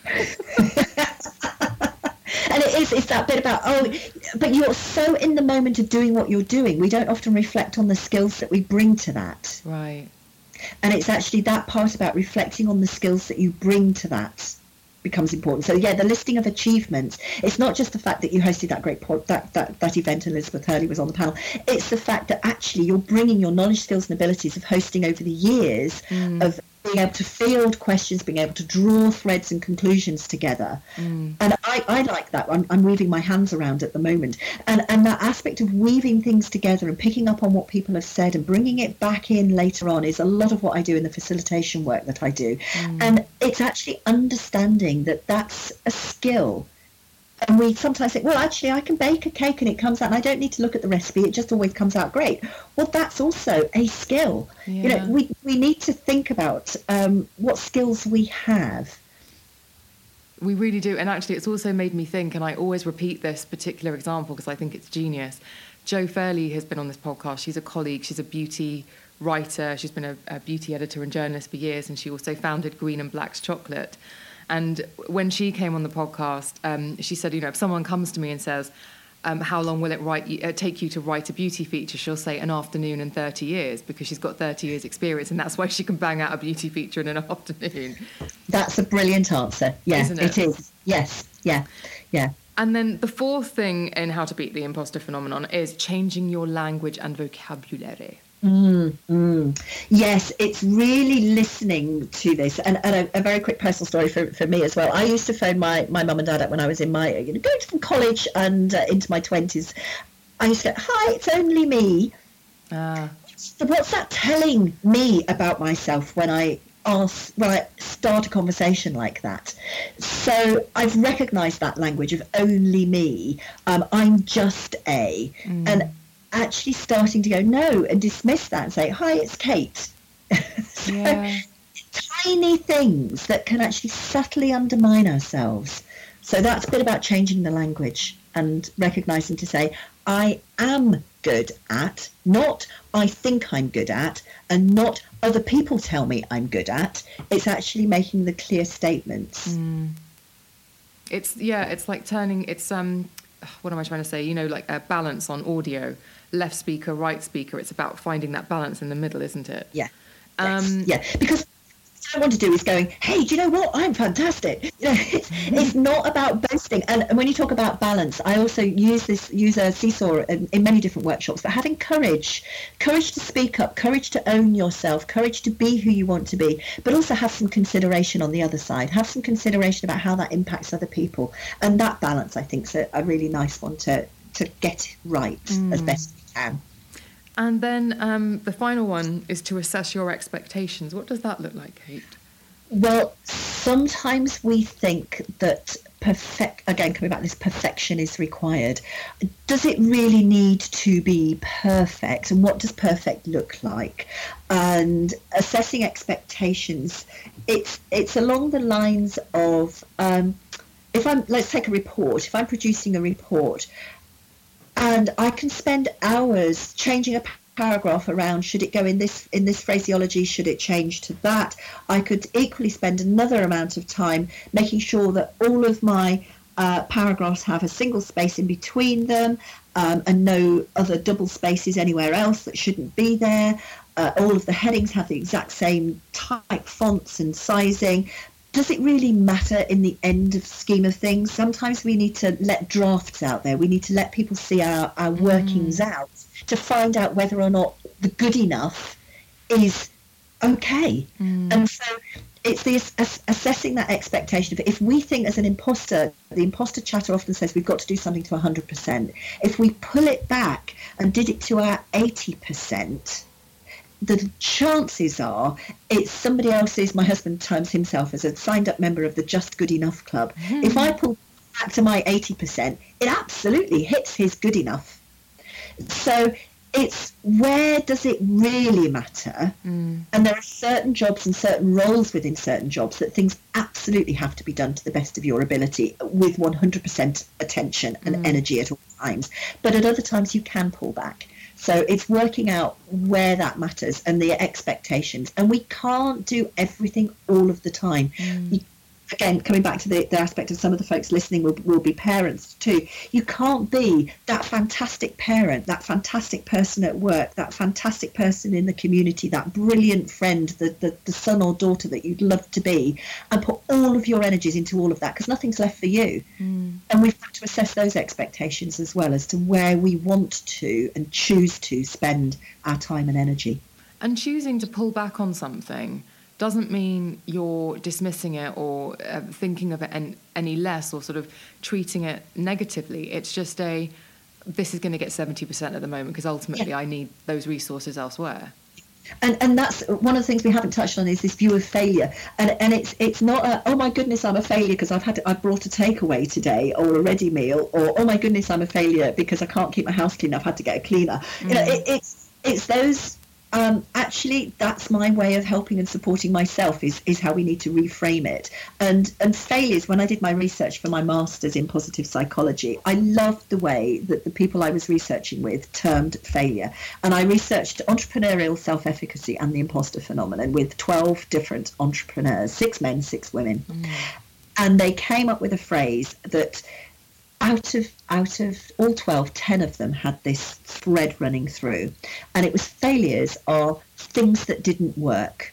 And it is, it's that bit about, oh, but you're so in the moment of doing what you're doing. We don't often reflect on the skills that we bring to that. Right. And it's actually that part about reflecting on the skills that you bring to that becomes important. So yeah, the listing of achievements, it's not just the fact that you hosted that great pod, that, that that event and Elizabeth Hurley was on the panel, it's the fact that actually you're bringing your knowledge, skills and abilities of hosting over the years, mm. of being able to field questions, being able to draw threads and conclusions together. Mm. And I, I like that. I'm, I'm weaving my hands around at the moment. And, and that aspect of weaving things together and picking up on what people have said and bringing it back in later on is a lot of what I do in the facilitation work that I do. Mm. And it's actually understanding that that's a skill. And we sometimes think, well, actually, I can bake a cake and it comes out and I don't need to look at the recipe. It just always comes out great. Well, that's also a skill. Yeah. You know, we, we need to think about um, what skills we have. We really do. And actually, it's also made me think, and I always repeat this particular example because I think it's genius. Jo Fairley has been on this podcast. She's a colleague. She's a beauty writer. She's been a, a beauty editor and journalist for years. And she also founded Green and Black's Chocolate. And when she came on the podcast, um, she said, you know, if someone comes to me and says, um, how long will it write you, uh, take you to write a beauty feature? She'll say an afternoon and thirty years because she's got thirty years experience. And that's why she can bang out a beauty feature in an afternoon. That's a brilliant answer. Yeah, Isn't it? It is. Yes. Yeah. Yeah. And then the fourth thing in How to Beat the Imposter Phenomenon is changing your language and vocabulary. Mm, mm. Yes, it's really listening to this. And, and a, a very quick personal story for, for me as well. I used to phone my, my mum and dad up when I was in my, you know, going from college and uh, into my twenties. I used to go, hi, it's only me. Ah. So what's that telling me about myself when I ask, when I start a conversation like that? So I've recognised that language of only me. Um, I'm just a. Mm. And actually starting to go no and dismiss that and say, hi, it's Kate. So yeah. Tiny things that can actually subtly undermine ourselves. So that's a bit about changing the language and recognizing to say, I am good at, not I think I'm good at, and not other people tell me I'm good at. It's actually making the clear statements. Mm. It's, yeah, it's like turning, it's, um, what am I trying to say? You know, like a balance on audio. Left speaker, right speaker. It's about finding that balance in the middle, isn't it? Yeah. Um, yes. Yeah. Because what I want to do is going, hey, do you know what? I'm fantastic. You know, it's, it's not about boasting. And, and when you talk about balance, I also use this, use a seesaw in, in many different workshops, but having courage, courage to speak up, courage to own yourself, courage to be who you want to be, but also have some consideration on the other side, have some consideration about how that impacts other people. And that balance, I think, is a, a really nice one to, to get right mm. as best as you can. And then um, the final one is to assess your expectations. What does that look like, Kate? Well, sometimes we think that perfect, again, coming back to this, perfection is required. Does it really need to be perfect? And what does perfect look like? And assessing expectations, it's it's along the lines of, um, if I'm, let's take a report, if I'm producing a report, and I can spend hours changing a paragraph around, should it go in this in this phraseology, should it change to that? I could equally spend another amount of time making sure that all of my uh, paragraphs have a single space in between them, um, and no other double spaces anywhere else that shouldn't be there. Uh, all of the headings have the exact same type, fonts and sizing. Does it really matter in the end of scheme of things? Sometimes we need to let drafts out there. We need to let people see our, our workings mm. out to find out whether or not the good enough is okay. Mm. And so it's the ass- assessing that expectation of, if we think as an imposter, the imposter chatter often says we've got to do something to one hundred percent. If we pull it back and did it to our eighty percent, the chances are it's somebody else's. My husband terms himself as a signed up member of the Just Good Enough Club. Mm. If I pull back to my eighty percent, it absolutely hits his good enough. So it's where does it really matter? Mm. And there are certain jobs and certain roles within certain jobs that things absolutely have to be done to the best of your ability with one hundred percent attention and mm. energy at all times. But at other times you can pull back. So it's working out where that matters and the expectations. And we can't do everything all of the time. Mm. You, again, coming back to the, the aspect of some of the folks listening will, will be parents too. You can't be that fantastic parent, that fantastic person at work, that fantastic person in the community, that brilliant friend, the, the, the son or daughter that you'd love to be, and put all of your energies into all of that, because nothing's left for you. Mm. And we've got to assess those expectations as well as to where we want to and choose to spend our time and energy. And choosing to pull back on something doesn't mean you're dismissing it or uh, thinking of it en- any less or sort of treating it negatively. It's just a, this is going to get seventy percent at the moment because ultimately yeah. I need those resources elsewhere. And and that's one of the things we haven't touched on is this view of failure. And and it's it's not a, oh my goodness, I'm a failure because I've had to, I've brought a takeaway today or a ready meal, or oh my goodness, I'm a failure because I can't keep my house clean. I've had to get a cleaner. Mm. You know, it, it's it's those. Um, actually, that's my way of helping and supporting myself is, is how we need to reframe it. And and failures, when I did my research for my master's in positive psychology, I loved the way that the people I was researching with termed failure. And I researched entrepreneurial self-efficacy and the imposter phenomenon with twelve different entrepreneurs, six men, six women. Mm. And they came up with a phrase that Out of out of all twelve, ten of them had this thread running through, and it was failures are things that didn't work.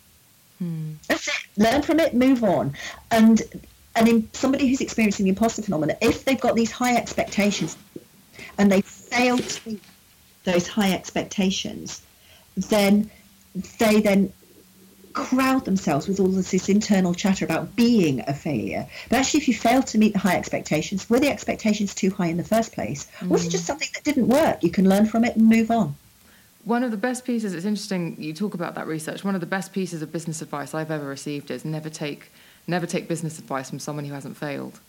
Hmm. That's it. Learn from it, move on. And and in somebody who's experiencing the imposter phenomenon, if they've got these high expectations and they fail to meet those high expectations, then they then crowd themselves with all of this internal chatter about being a failure. But actually, if you fail to meet the high expectations, were the expectations too high in the first place? Mm. Or was it just something that didn't work? You can learn from it and move on. One of the best pieces, it's interesting you talk about that research, one of the best pieces of business advice I've ever received is never take never take business advice from someone who hasn't failed.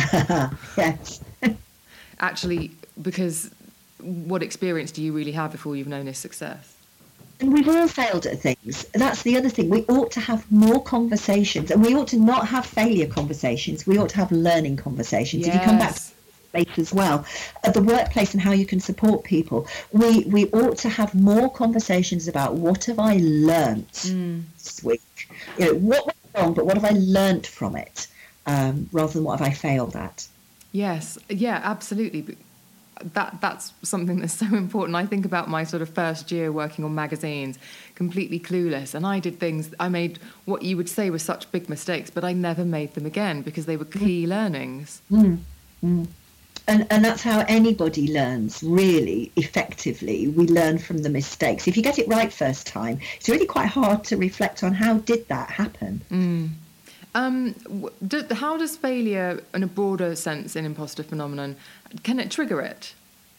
Yes. Actually, because what experience do you really have before you've known his success? And we've all failed at things. That's the other thing. We ought to have more conversations, and we ought to not have failure conversations. We ought to have learning conversations. Yes. If you come back to space as well, at the workplace and how you can support people, we, we ought to have more conversations about what have I learnt mm. this week? You know, what went wrong, but what have I learnt from it, um, rather than what have I failed at? Yes, yeah, absolutely. That that's something that's so important. I think about my sort of first year working on magazines, completely clueless, and I did things, I made what you would say were such big mistakes, but I never made them again because they were key learnings. Mm. Mm. And and that's how anybody learns, really, effectively. We learn from the mistakes. If you get it right first time, it's really quite hard to reflect on how did that happen. Mm. Um, do, how does failure, in a broader sense, in imposter phenomenon, can it trigger it?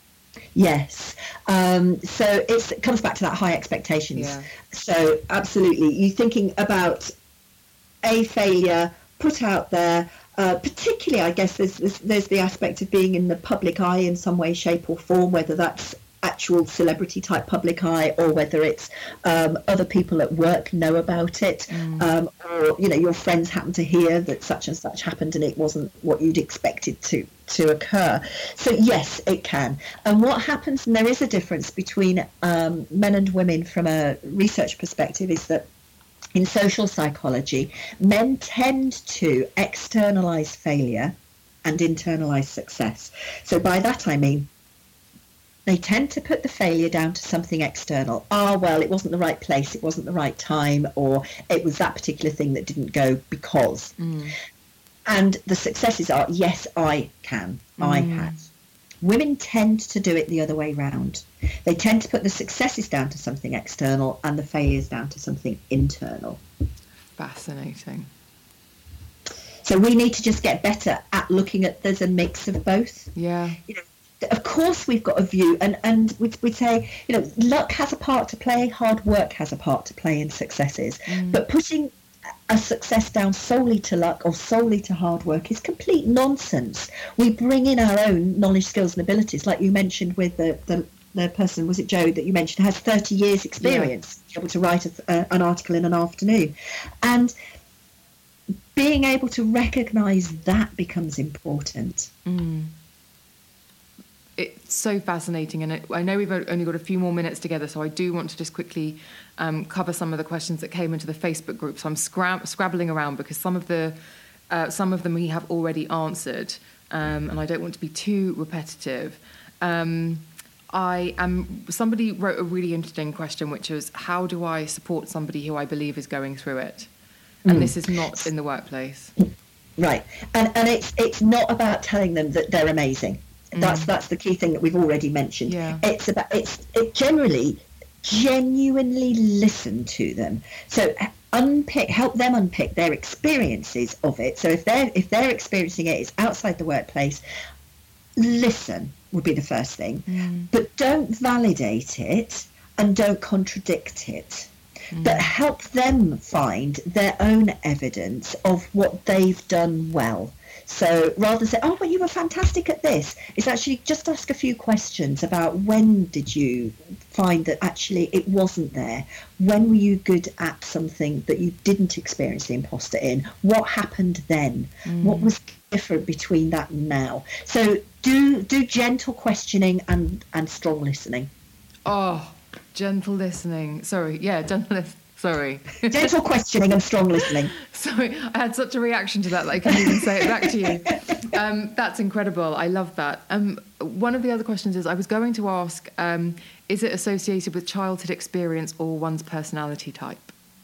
Yes. Um, so it's, it comes back to that high expectations. Yeah. So absolutely, you're thinking about a failure put out there. Uh, particularly, I guess there's, there's there's the aspect of being in the public eye in some way, shape, or form, whether that's actual celebrity type public eye or whether it's um, other people at work know about it, mm. um, or you know your friends happen to hear that such and such happened and it wasn't what you'd expected to to occur. So yes, it can. And what happens, and there is a difference between um, men and women from a research perspective, is that in social psychology, men tend to externalize failure and internalize success. So by that I mean they tend to put the failure down to something external. Ah, oh, well, it wasn't the right place, it wasn't the right time, or it was that particular thing that didn't go because. Mm. And the successes are, yes, I can, mm. I had. Women tend to do it the other way round. They tend to put the successes down to something external and the failures down to something internal. Fascinating. So we need to just get better at looking at, there's a mix of both. Yeah. You know, of course we've got a view, and, and we'd, we'd say, you know, luck has a part to play, hard work has a part to play in successes. Mm. But putting a success down solely to luck or solely to hard work is complete nonsense. We bring in our own knowledge, skills and abilities, like you mentioned with the, the, the person, was it Joe that you mentioned, has thirty years experience, yeah. able to write a, uh, an article in an afternoon. And being able to recognise that becomes important. Mm. It's so fascinating, and it, I know we've only got a few more minutes together, so I do want to just quickly um, cover some of the questions that came into the Facebook group. So I'm scrab- scrabbling around because some of the uh, some of them we have already answered, um, and I don't want to be too repetitive. Um, I am. Somebody wrote a really interesting question, which was, how do I support somebody who I believe is going through it? And mm. this is not in the workplace. Right, and and it's it's not about telling them that they're amazing. That's mm. that's the key thing that we've already mentioned. Yeah. It's about it's it generally genuinely listen to them. So unpick, help them unpick their experiences of it. So if they're if they're experiencing it, it's outside the workplace. Listen would be the first thing, mm. but don't validate it and don't contradict it. Mm. But help them find their own evidence of what they've done well. So rather than say, oh, well, you were fantastic at this, it's actually just ask a few questions about when did you find that actually it wasn't there? When were you good at something that you didn't experience the imposter in? What happened then? Mm. What was different between that and now? So do do gentle questioning and, and strong listening. Oh, gentle listening. Sorry, yeah, gentle listening. Sorry. Gentle questioning and strong listening. Sorry, I had such a reaction to that that I couldn't even say it back to you. Um, that's incredible. I love that. Um, one of the other questions is, I was going to ask, um, is it associated with childhood experience or one's personality type?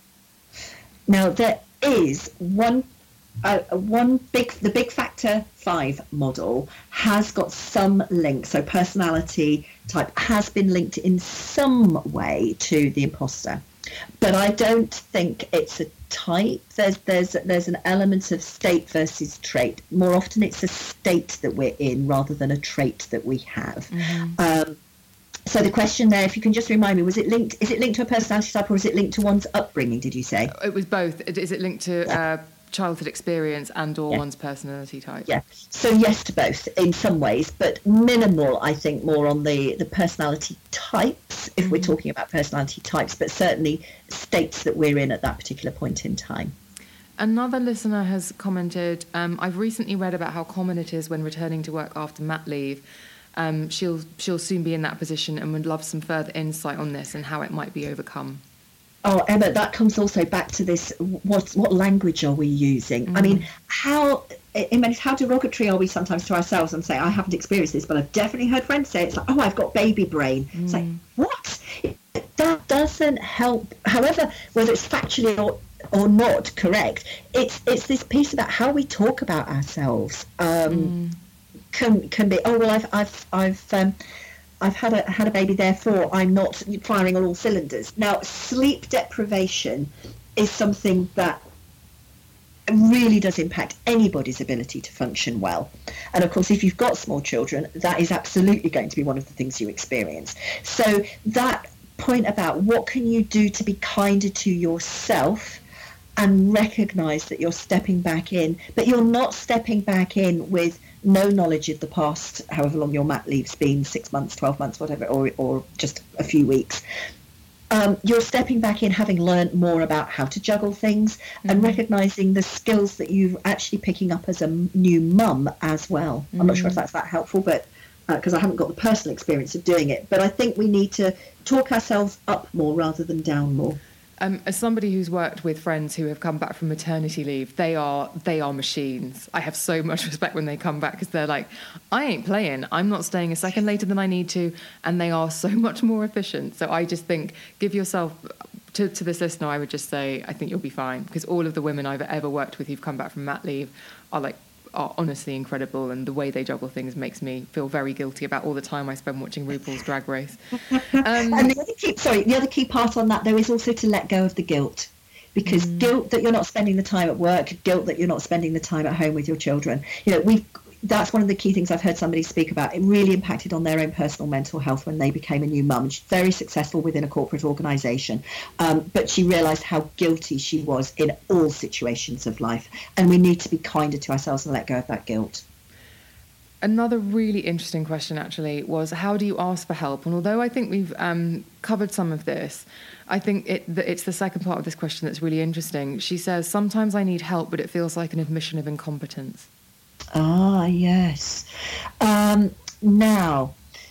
Now, there is one, uh, one big, the Big Factor five model has got some link. So personality type has been linked in some way to the imposter. But I don't think it's a type. There's there's there's an element of state versus trait. More often it's a state that we're in rather than a trait that we have. Mm-hmm. Um, so the question there, if you can just remind me, was it linked? Is it linked to a personality type or is it linked to one's upbringing? Did you say? It was both. Is it linked to yeah. uh, childhood experience and or yeah. one's personality type? Yeah. So yes to both in some ways, but minimal, I think, more on the, the personality types, if mm-hmm. we're talking about personality types, but certainly states that we're in at that particular point in time. Another listener has commented, um, I've recently read about how common it is when returning to work after mat leave. Um, she'll she'll soon be in that position and would love some further insight on this and how it might be overcome. Oh, Emma, that comes also back to this, what what language are we using? Mm. I mean, how, I mean, how derogatory are we sometimes to ourselves and say, I haven't experienced this, but I've definitely heard friends say, it's like, oh, I've got baby brain. Mm. It's like, what? That doesn't help. However, whether it's factually or, or not correct, it's it's this piece about how we talk about ourselves. Um, mm. Can can be, oh, well, I've, I've, I've, um, I've had a had a baby, therefore I'm not firing on all cylinders. Now, sleep deprivation is something that really does impact anybody's ability to function well. And of course, if you've got small children, that is absolutely going to be one of the things you experience. So that point about what can you do to be kinder to yourself and recognise that you're stepping back in, but you're not stepping back in with no knowledge of the past, however long your mat leave's been, six months, twelve months, whatever, or or just a few weeks. Um, you're stepping back in having learned more about how to juggle things mm-hmm. and recognising the skills that you're actually picking up as a new mum as well. Mm-hmm. I'm not sure if that's that helpful, but because uh, I haven't got the personal experience of doing it. But I think we need to talk ourselves up more rather than down more. Um, as somebody who's worked with friends who have come back from maternity leave, they are they are machines. I have so much respect when they come back because they're like, I ain't playing. I'm not staying a second later than I need to. And they are so much more efficient. So I just think, give yourself, to, to this listener, I would just say, I think you'll be fine. Because all of the women I've ever worked with who've come back from mat leave are like, are honestly incredible, and the way they juggle things makes me feel very guilty about all the time I spend watching RuPaul's Drag Race. Um, and the other key, sorry, the other key part on that though is also to let go of the guilt, because mm. guilt that you're not spending the time at work, guilt that you're not spending the time at home with your children. You know, we that's one of the key things I've heard somebody speak about. It really impacted on their own personal mental health when they became a new mum. She's very successful within a corporate organisation, um, but she realised how guilty she was in all situations of life. And we need to be kinder to ourselves and let go of that guilt. another really interesting question actually was, how do you ask for help? And although I think we've um, covered some of this, I think it, the, it's the second part of this question that's really interesting. She says, sometimes I need help, but it feels like an admission of incompetence. Ah, yes. Um, now,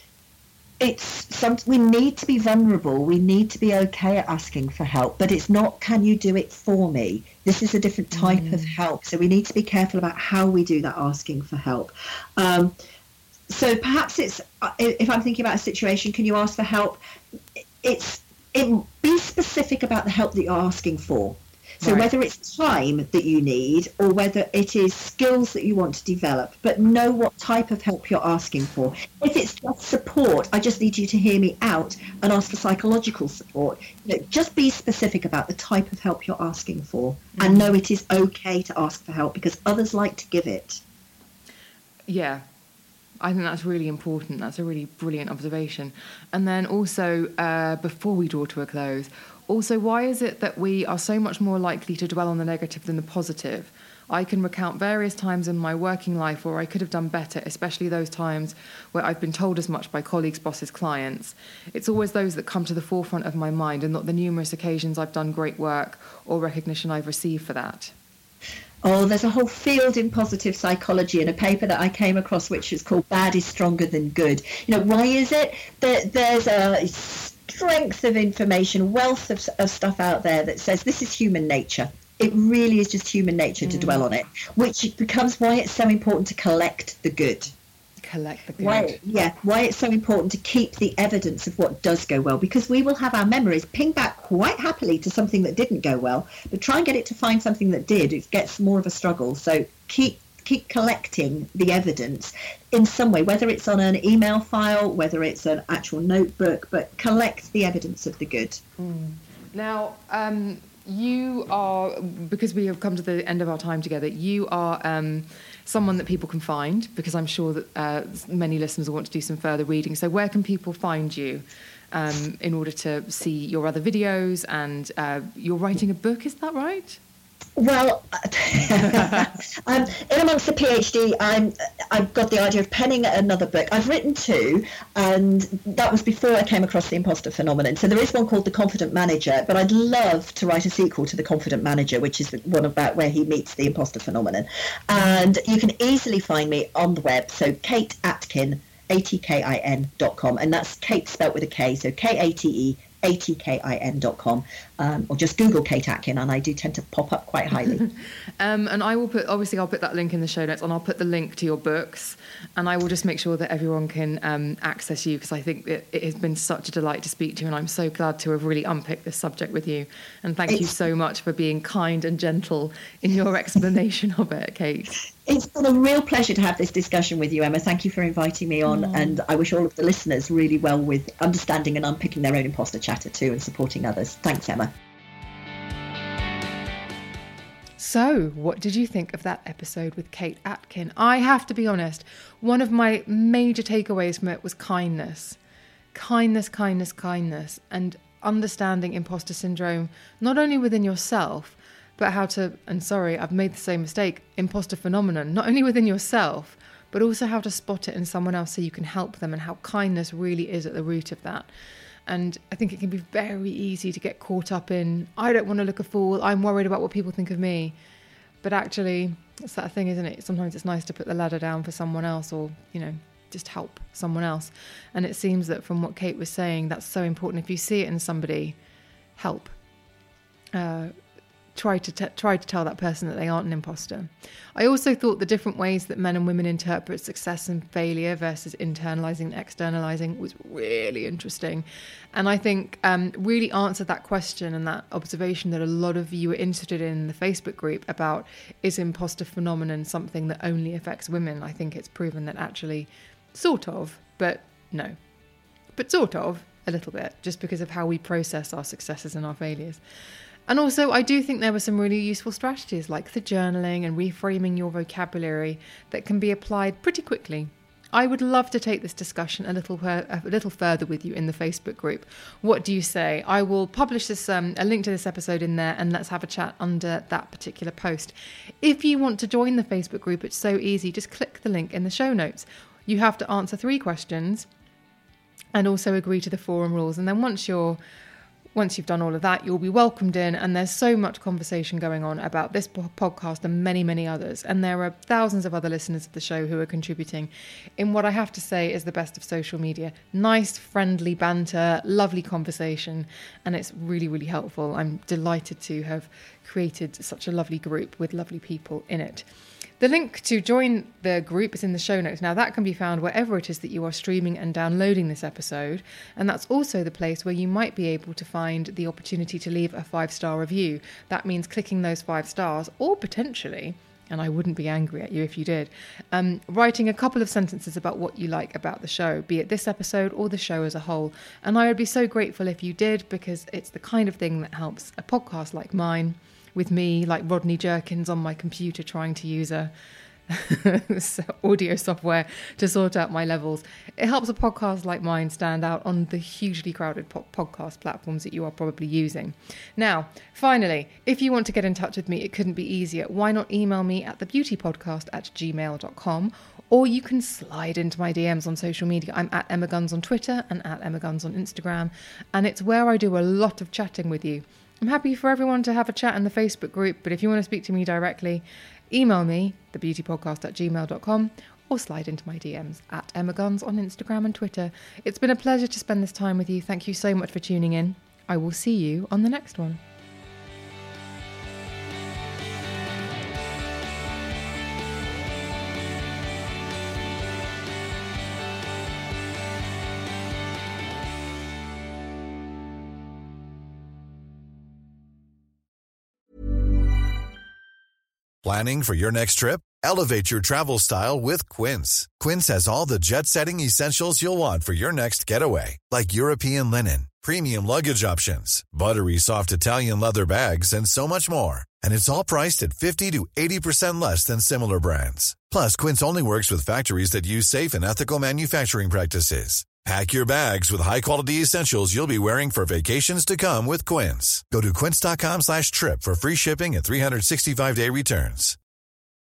it's some, we need to be vulnerable. We need to be okay at asking for help, but it's not, can you do it for me? This is a different type mm. of help. So we need to be careful about how we do that asking for help. Um, so perhaps it's, if I'm thinking about a situation, can you ask for help? It's, it, be specific about the help that you're asking for. So right. whether it's time that you need or whether it is skills that you want to develop, but know what type of help you're asking for. If it's just support, I just need you to hear me out and ask for psychological support. You know, just be specific about the type of help you're asking for mm-hmm. and know it is okay to ask for help because others like to give it. Yeah. I think that's really important. That's a really brilliant observation. And then also, uh, before we draw to a close, also, why is it that we are so much more likely to dwell on the negative than the positive? I can recount various times in my working life where I could have done better, especially those times where I've been told as much by colleagues, bosses, clients. It's always those that come to the forefront of my mind and not the numerous occasions I've done great work or recognition I've received for that. Oh, there's a whole field in positive psychology and a paper that I came across which is called Bad is Stronger Than Good. You know, why is it that there's a strength of information, wealth of, of stuff out there that says this is human nature. It really is just human nature mm. to dwell on it, which becomes why it's so important to collect the good. Collect the good. Why, yeah, why it's so important to keep the evidence of what does go well, because we will have our memories ping back quite happily to something that didn't go well, but try and get it to find something that did. It gets more of a struggle. So keep keep collecting the evidence in some way, whether it's on an email file, whether it's an actual notebook, but collect the evidence of the good. Mm. Now, um, you are, because we have come to the end of our time together, you are um, someone that people can find, because I'm sure that uh, many listeners will want to do some further reading. So where can people find you um, in order to see your other videos? And uh, you're writing a book, is that right? Well, um, in amongst the PhD, I'm, I've got the idea of penning another book. I've written two, and that was before I came across the imposter phenomenon. So there is one called The Confident Manager, but I'd love to write a sequel to The Confident Manager, which is the one about where he meets the imposter phenomenon. And you can easily find me on the web, so Kate Atkin, A T K I N dot com, and that's Kate spelt with a K, so K A T E A T K I N dot com, um, or just Google Kate Atkin, and I do tend to pop up quite highly. um, and I will put, obviously I'll put that link in the show notes, and I'll put the link to your books, and I will just make sure that everyone can um, access you, because I think it, it has been such a delight to speak to you, and I'm so glad to have really unpicked this subject with you. And thank it's, you so much for being kind and gentle in your explanation of it, Kate. It's been a real pleasure to have this discussion with you, Emma. Thank you for inviting me on, mm. and I wish all of the listeners really well with understanding and unpicking their own imposter chatter too, and supporting others. Thanks, Emma. So, what did you think of that episode with Kate Atkin? I have to be honest, one of my major takeaways from it was kindness. Kindness, kindness, kindness, and understanding imposter syndrome, not only within yourself, but how to, and sorry, I've made the same mistake, imposter phenomenon, not only within yourself, but also how to spot it in someone else so you can help them, and how kindness really is at the root of that. And I think it can be very easy to get caught up in, I don't want to look a fool, I'm worried about what people think of me. But actually, it's that thing, isn't it? Sometimes it's nice to put the ladder down for someone else, or, you know, just help someone else. And it seems that from what Kate was saying, that's so important. If you see it in somebody, help. Uh, try to t- try to tell that person that they aren't an imposter. I also thought the different ways that men and women interpret success and failure versus internalizing and externalizing was really interesting. And I think um, really answered that question and that observation that a lot of you were interested in the Facebook group about, is imposter phenomenon something that only affects women? I think it's proven that actually sort of, but no. But sort of, a little bit, just because of how we process our successes and our failures. And also, I do think there were some really useful strategies like the journaling and reframing your vocabulary that can be applied pretty quickly I would love to take this discussion a little a little further with you in the Facebook group. What do you say? I will publish this um, a link to this episode in there, and let's have a chat under that particular post. If you want to join the Facebook group, it's so easy. Just click the link in the show notes. You have to answer three questions and also agree to the forum rules. And then once you're Once you've done all of that, you'll be welcomed in, and there's so much conversation going on about this podcast and many, many others. And there are thousands of other listeners of the show who are contributing in what I have to say is the best of social media. Nice, friendly banter, lovely conversation, and it's really, really helpful. I'm delighted to have created such a lovely group with lovely people in it. The link to join the group is in the show notes. Now, that can be found wherever it is that you are streaming and downloading this episode. And that's also the place where you might be able to find the opportunity to leave a five-star review. That means clicking those five stars, or potentially, and I wouldn't be angry at you if you did, um, writing a couple of sentences about what you like about the show, be it this episode or the show as a whole. And I would be so grateful if you did, because it's the kind of thing that helps a podcast like mine, with me, like Rodney Jerkins on my computer trying to use a audio software to sort out my levels. It helps a podcast like mine stand out on the hugely crowded po- podcast platforms that you are probably using. Now, finally, if you want to get in touch with me, it couldn't be easier. Why not email me at thebeautypodcast at gmail dot com, or you can slide into my D Ms on social media. I'm at Emma Guns on Twitter and at Emma Guns on Instagram, and it's where I do a lot of chatting with you. I'm happy for everyone to have a chat in the Facebook group, but if you want to speak to me directly, email me, thebeautypodcast at gmail dot com, or slide into my D Ms at Emma Guns on Instagram and Twitter. It's been a pleasure to spend this time with you. Thank you so much for tuning in. I will see you on the next one. Planning for your next trip? Elevate your travel style with Quince. Quince has all the jet-setting essentials you'll want for your next getaway, like European linen, premium luggage options, buttery soft Italian leather bags, and so much more. And it's all priced at fifty to eighty percent less than similar brands. Plus, Quince only works with factories that use safe and ethical manufacturing practices. Pack your bags with high-quality essentials you'll be wearing for vacations to come with Quince. Go to quince dot com slash trip for free shipping and three sixty-five day returns.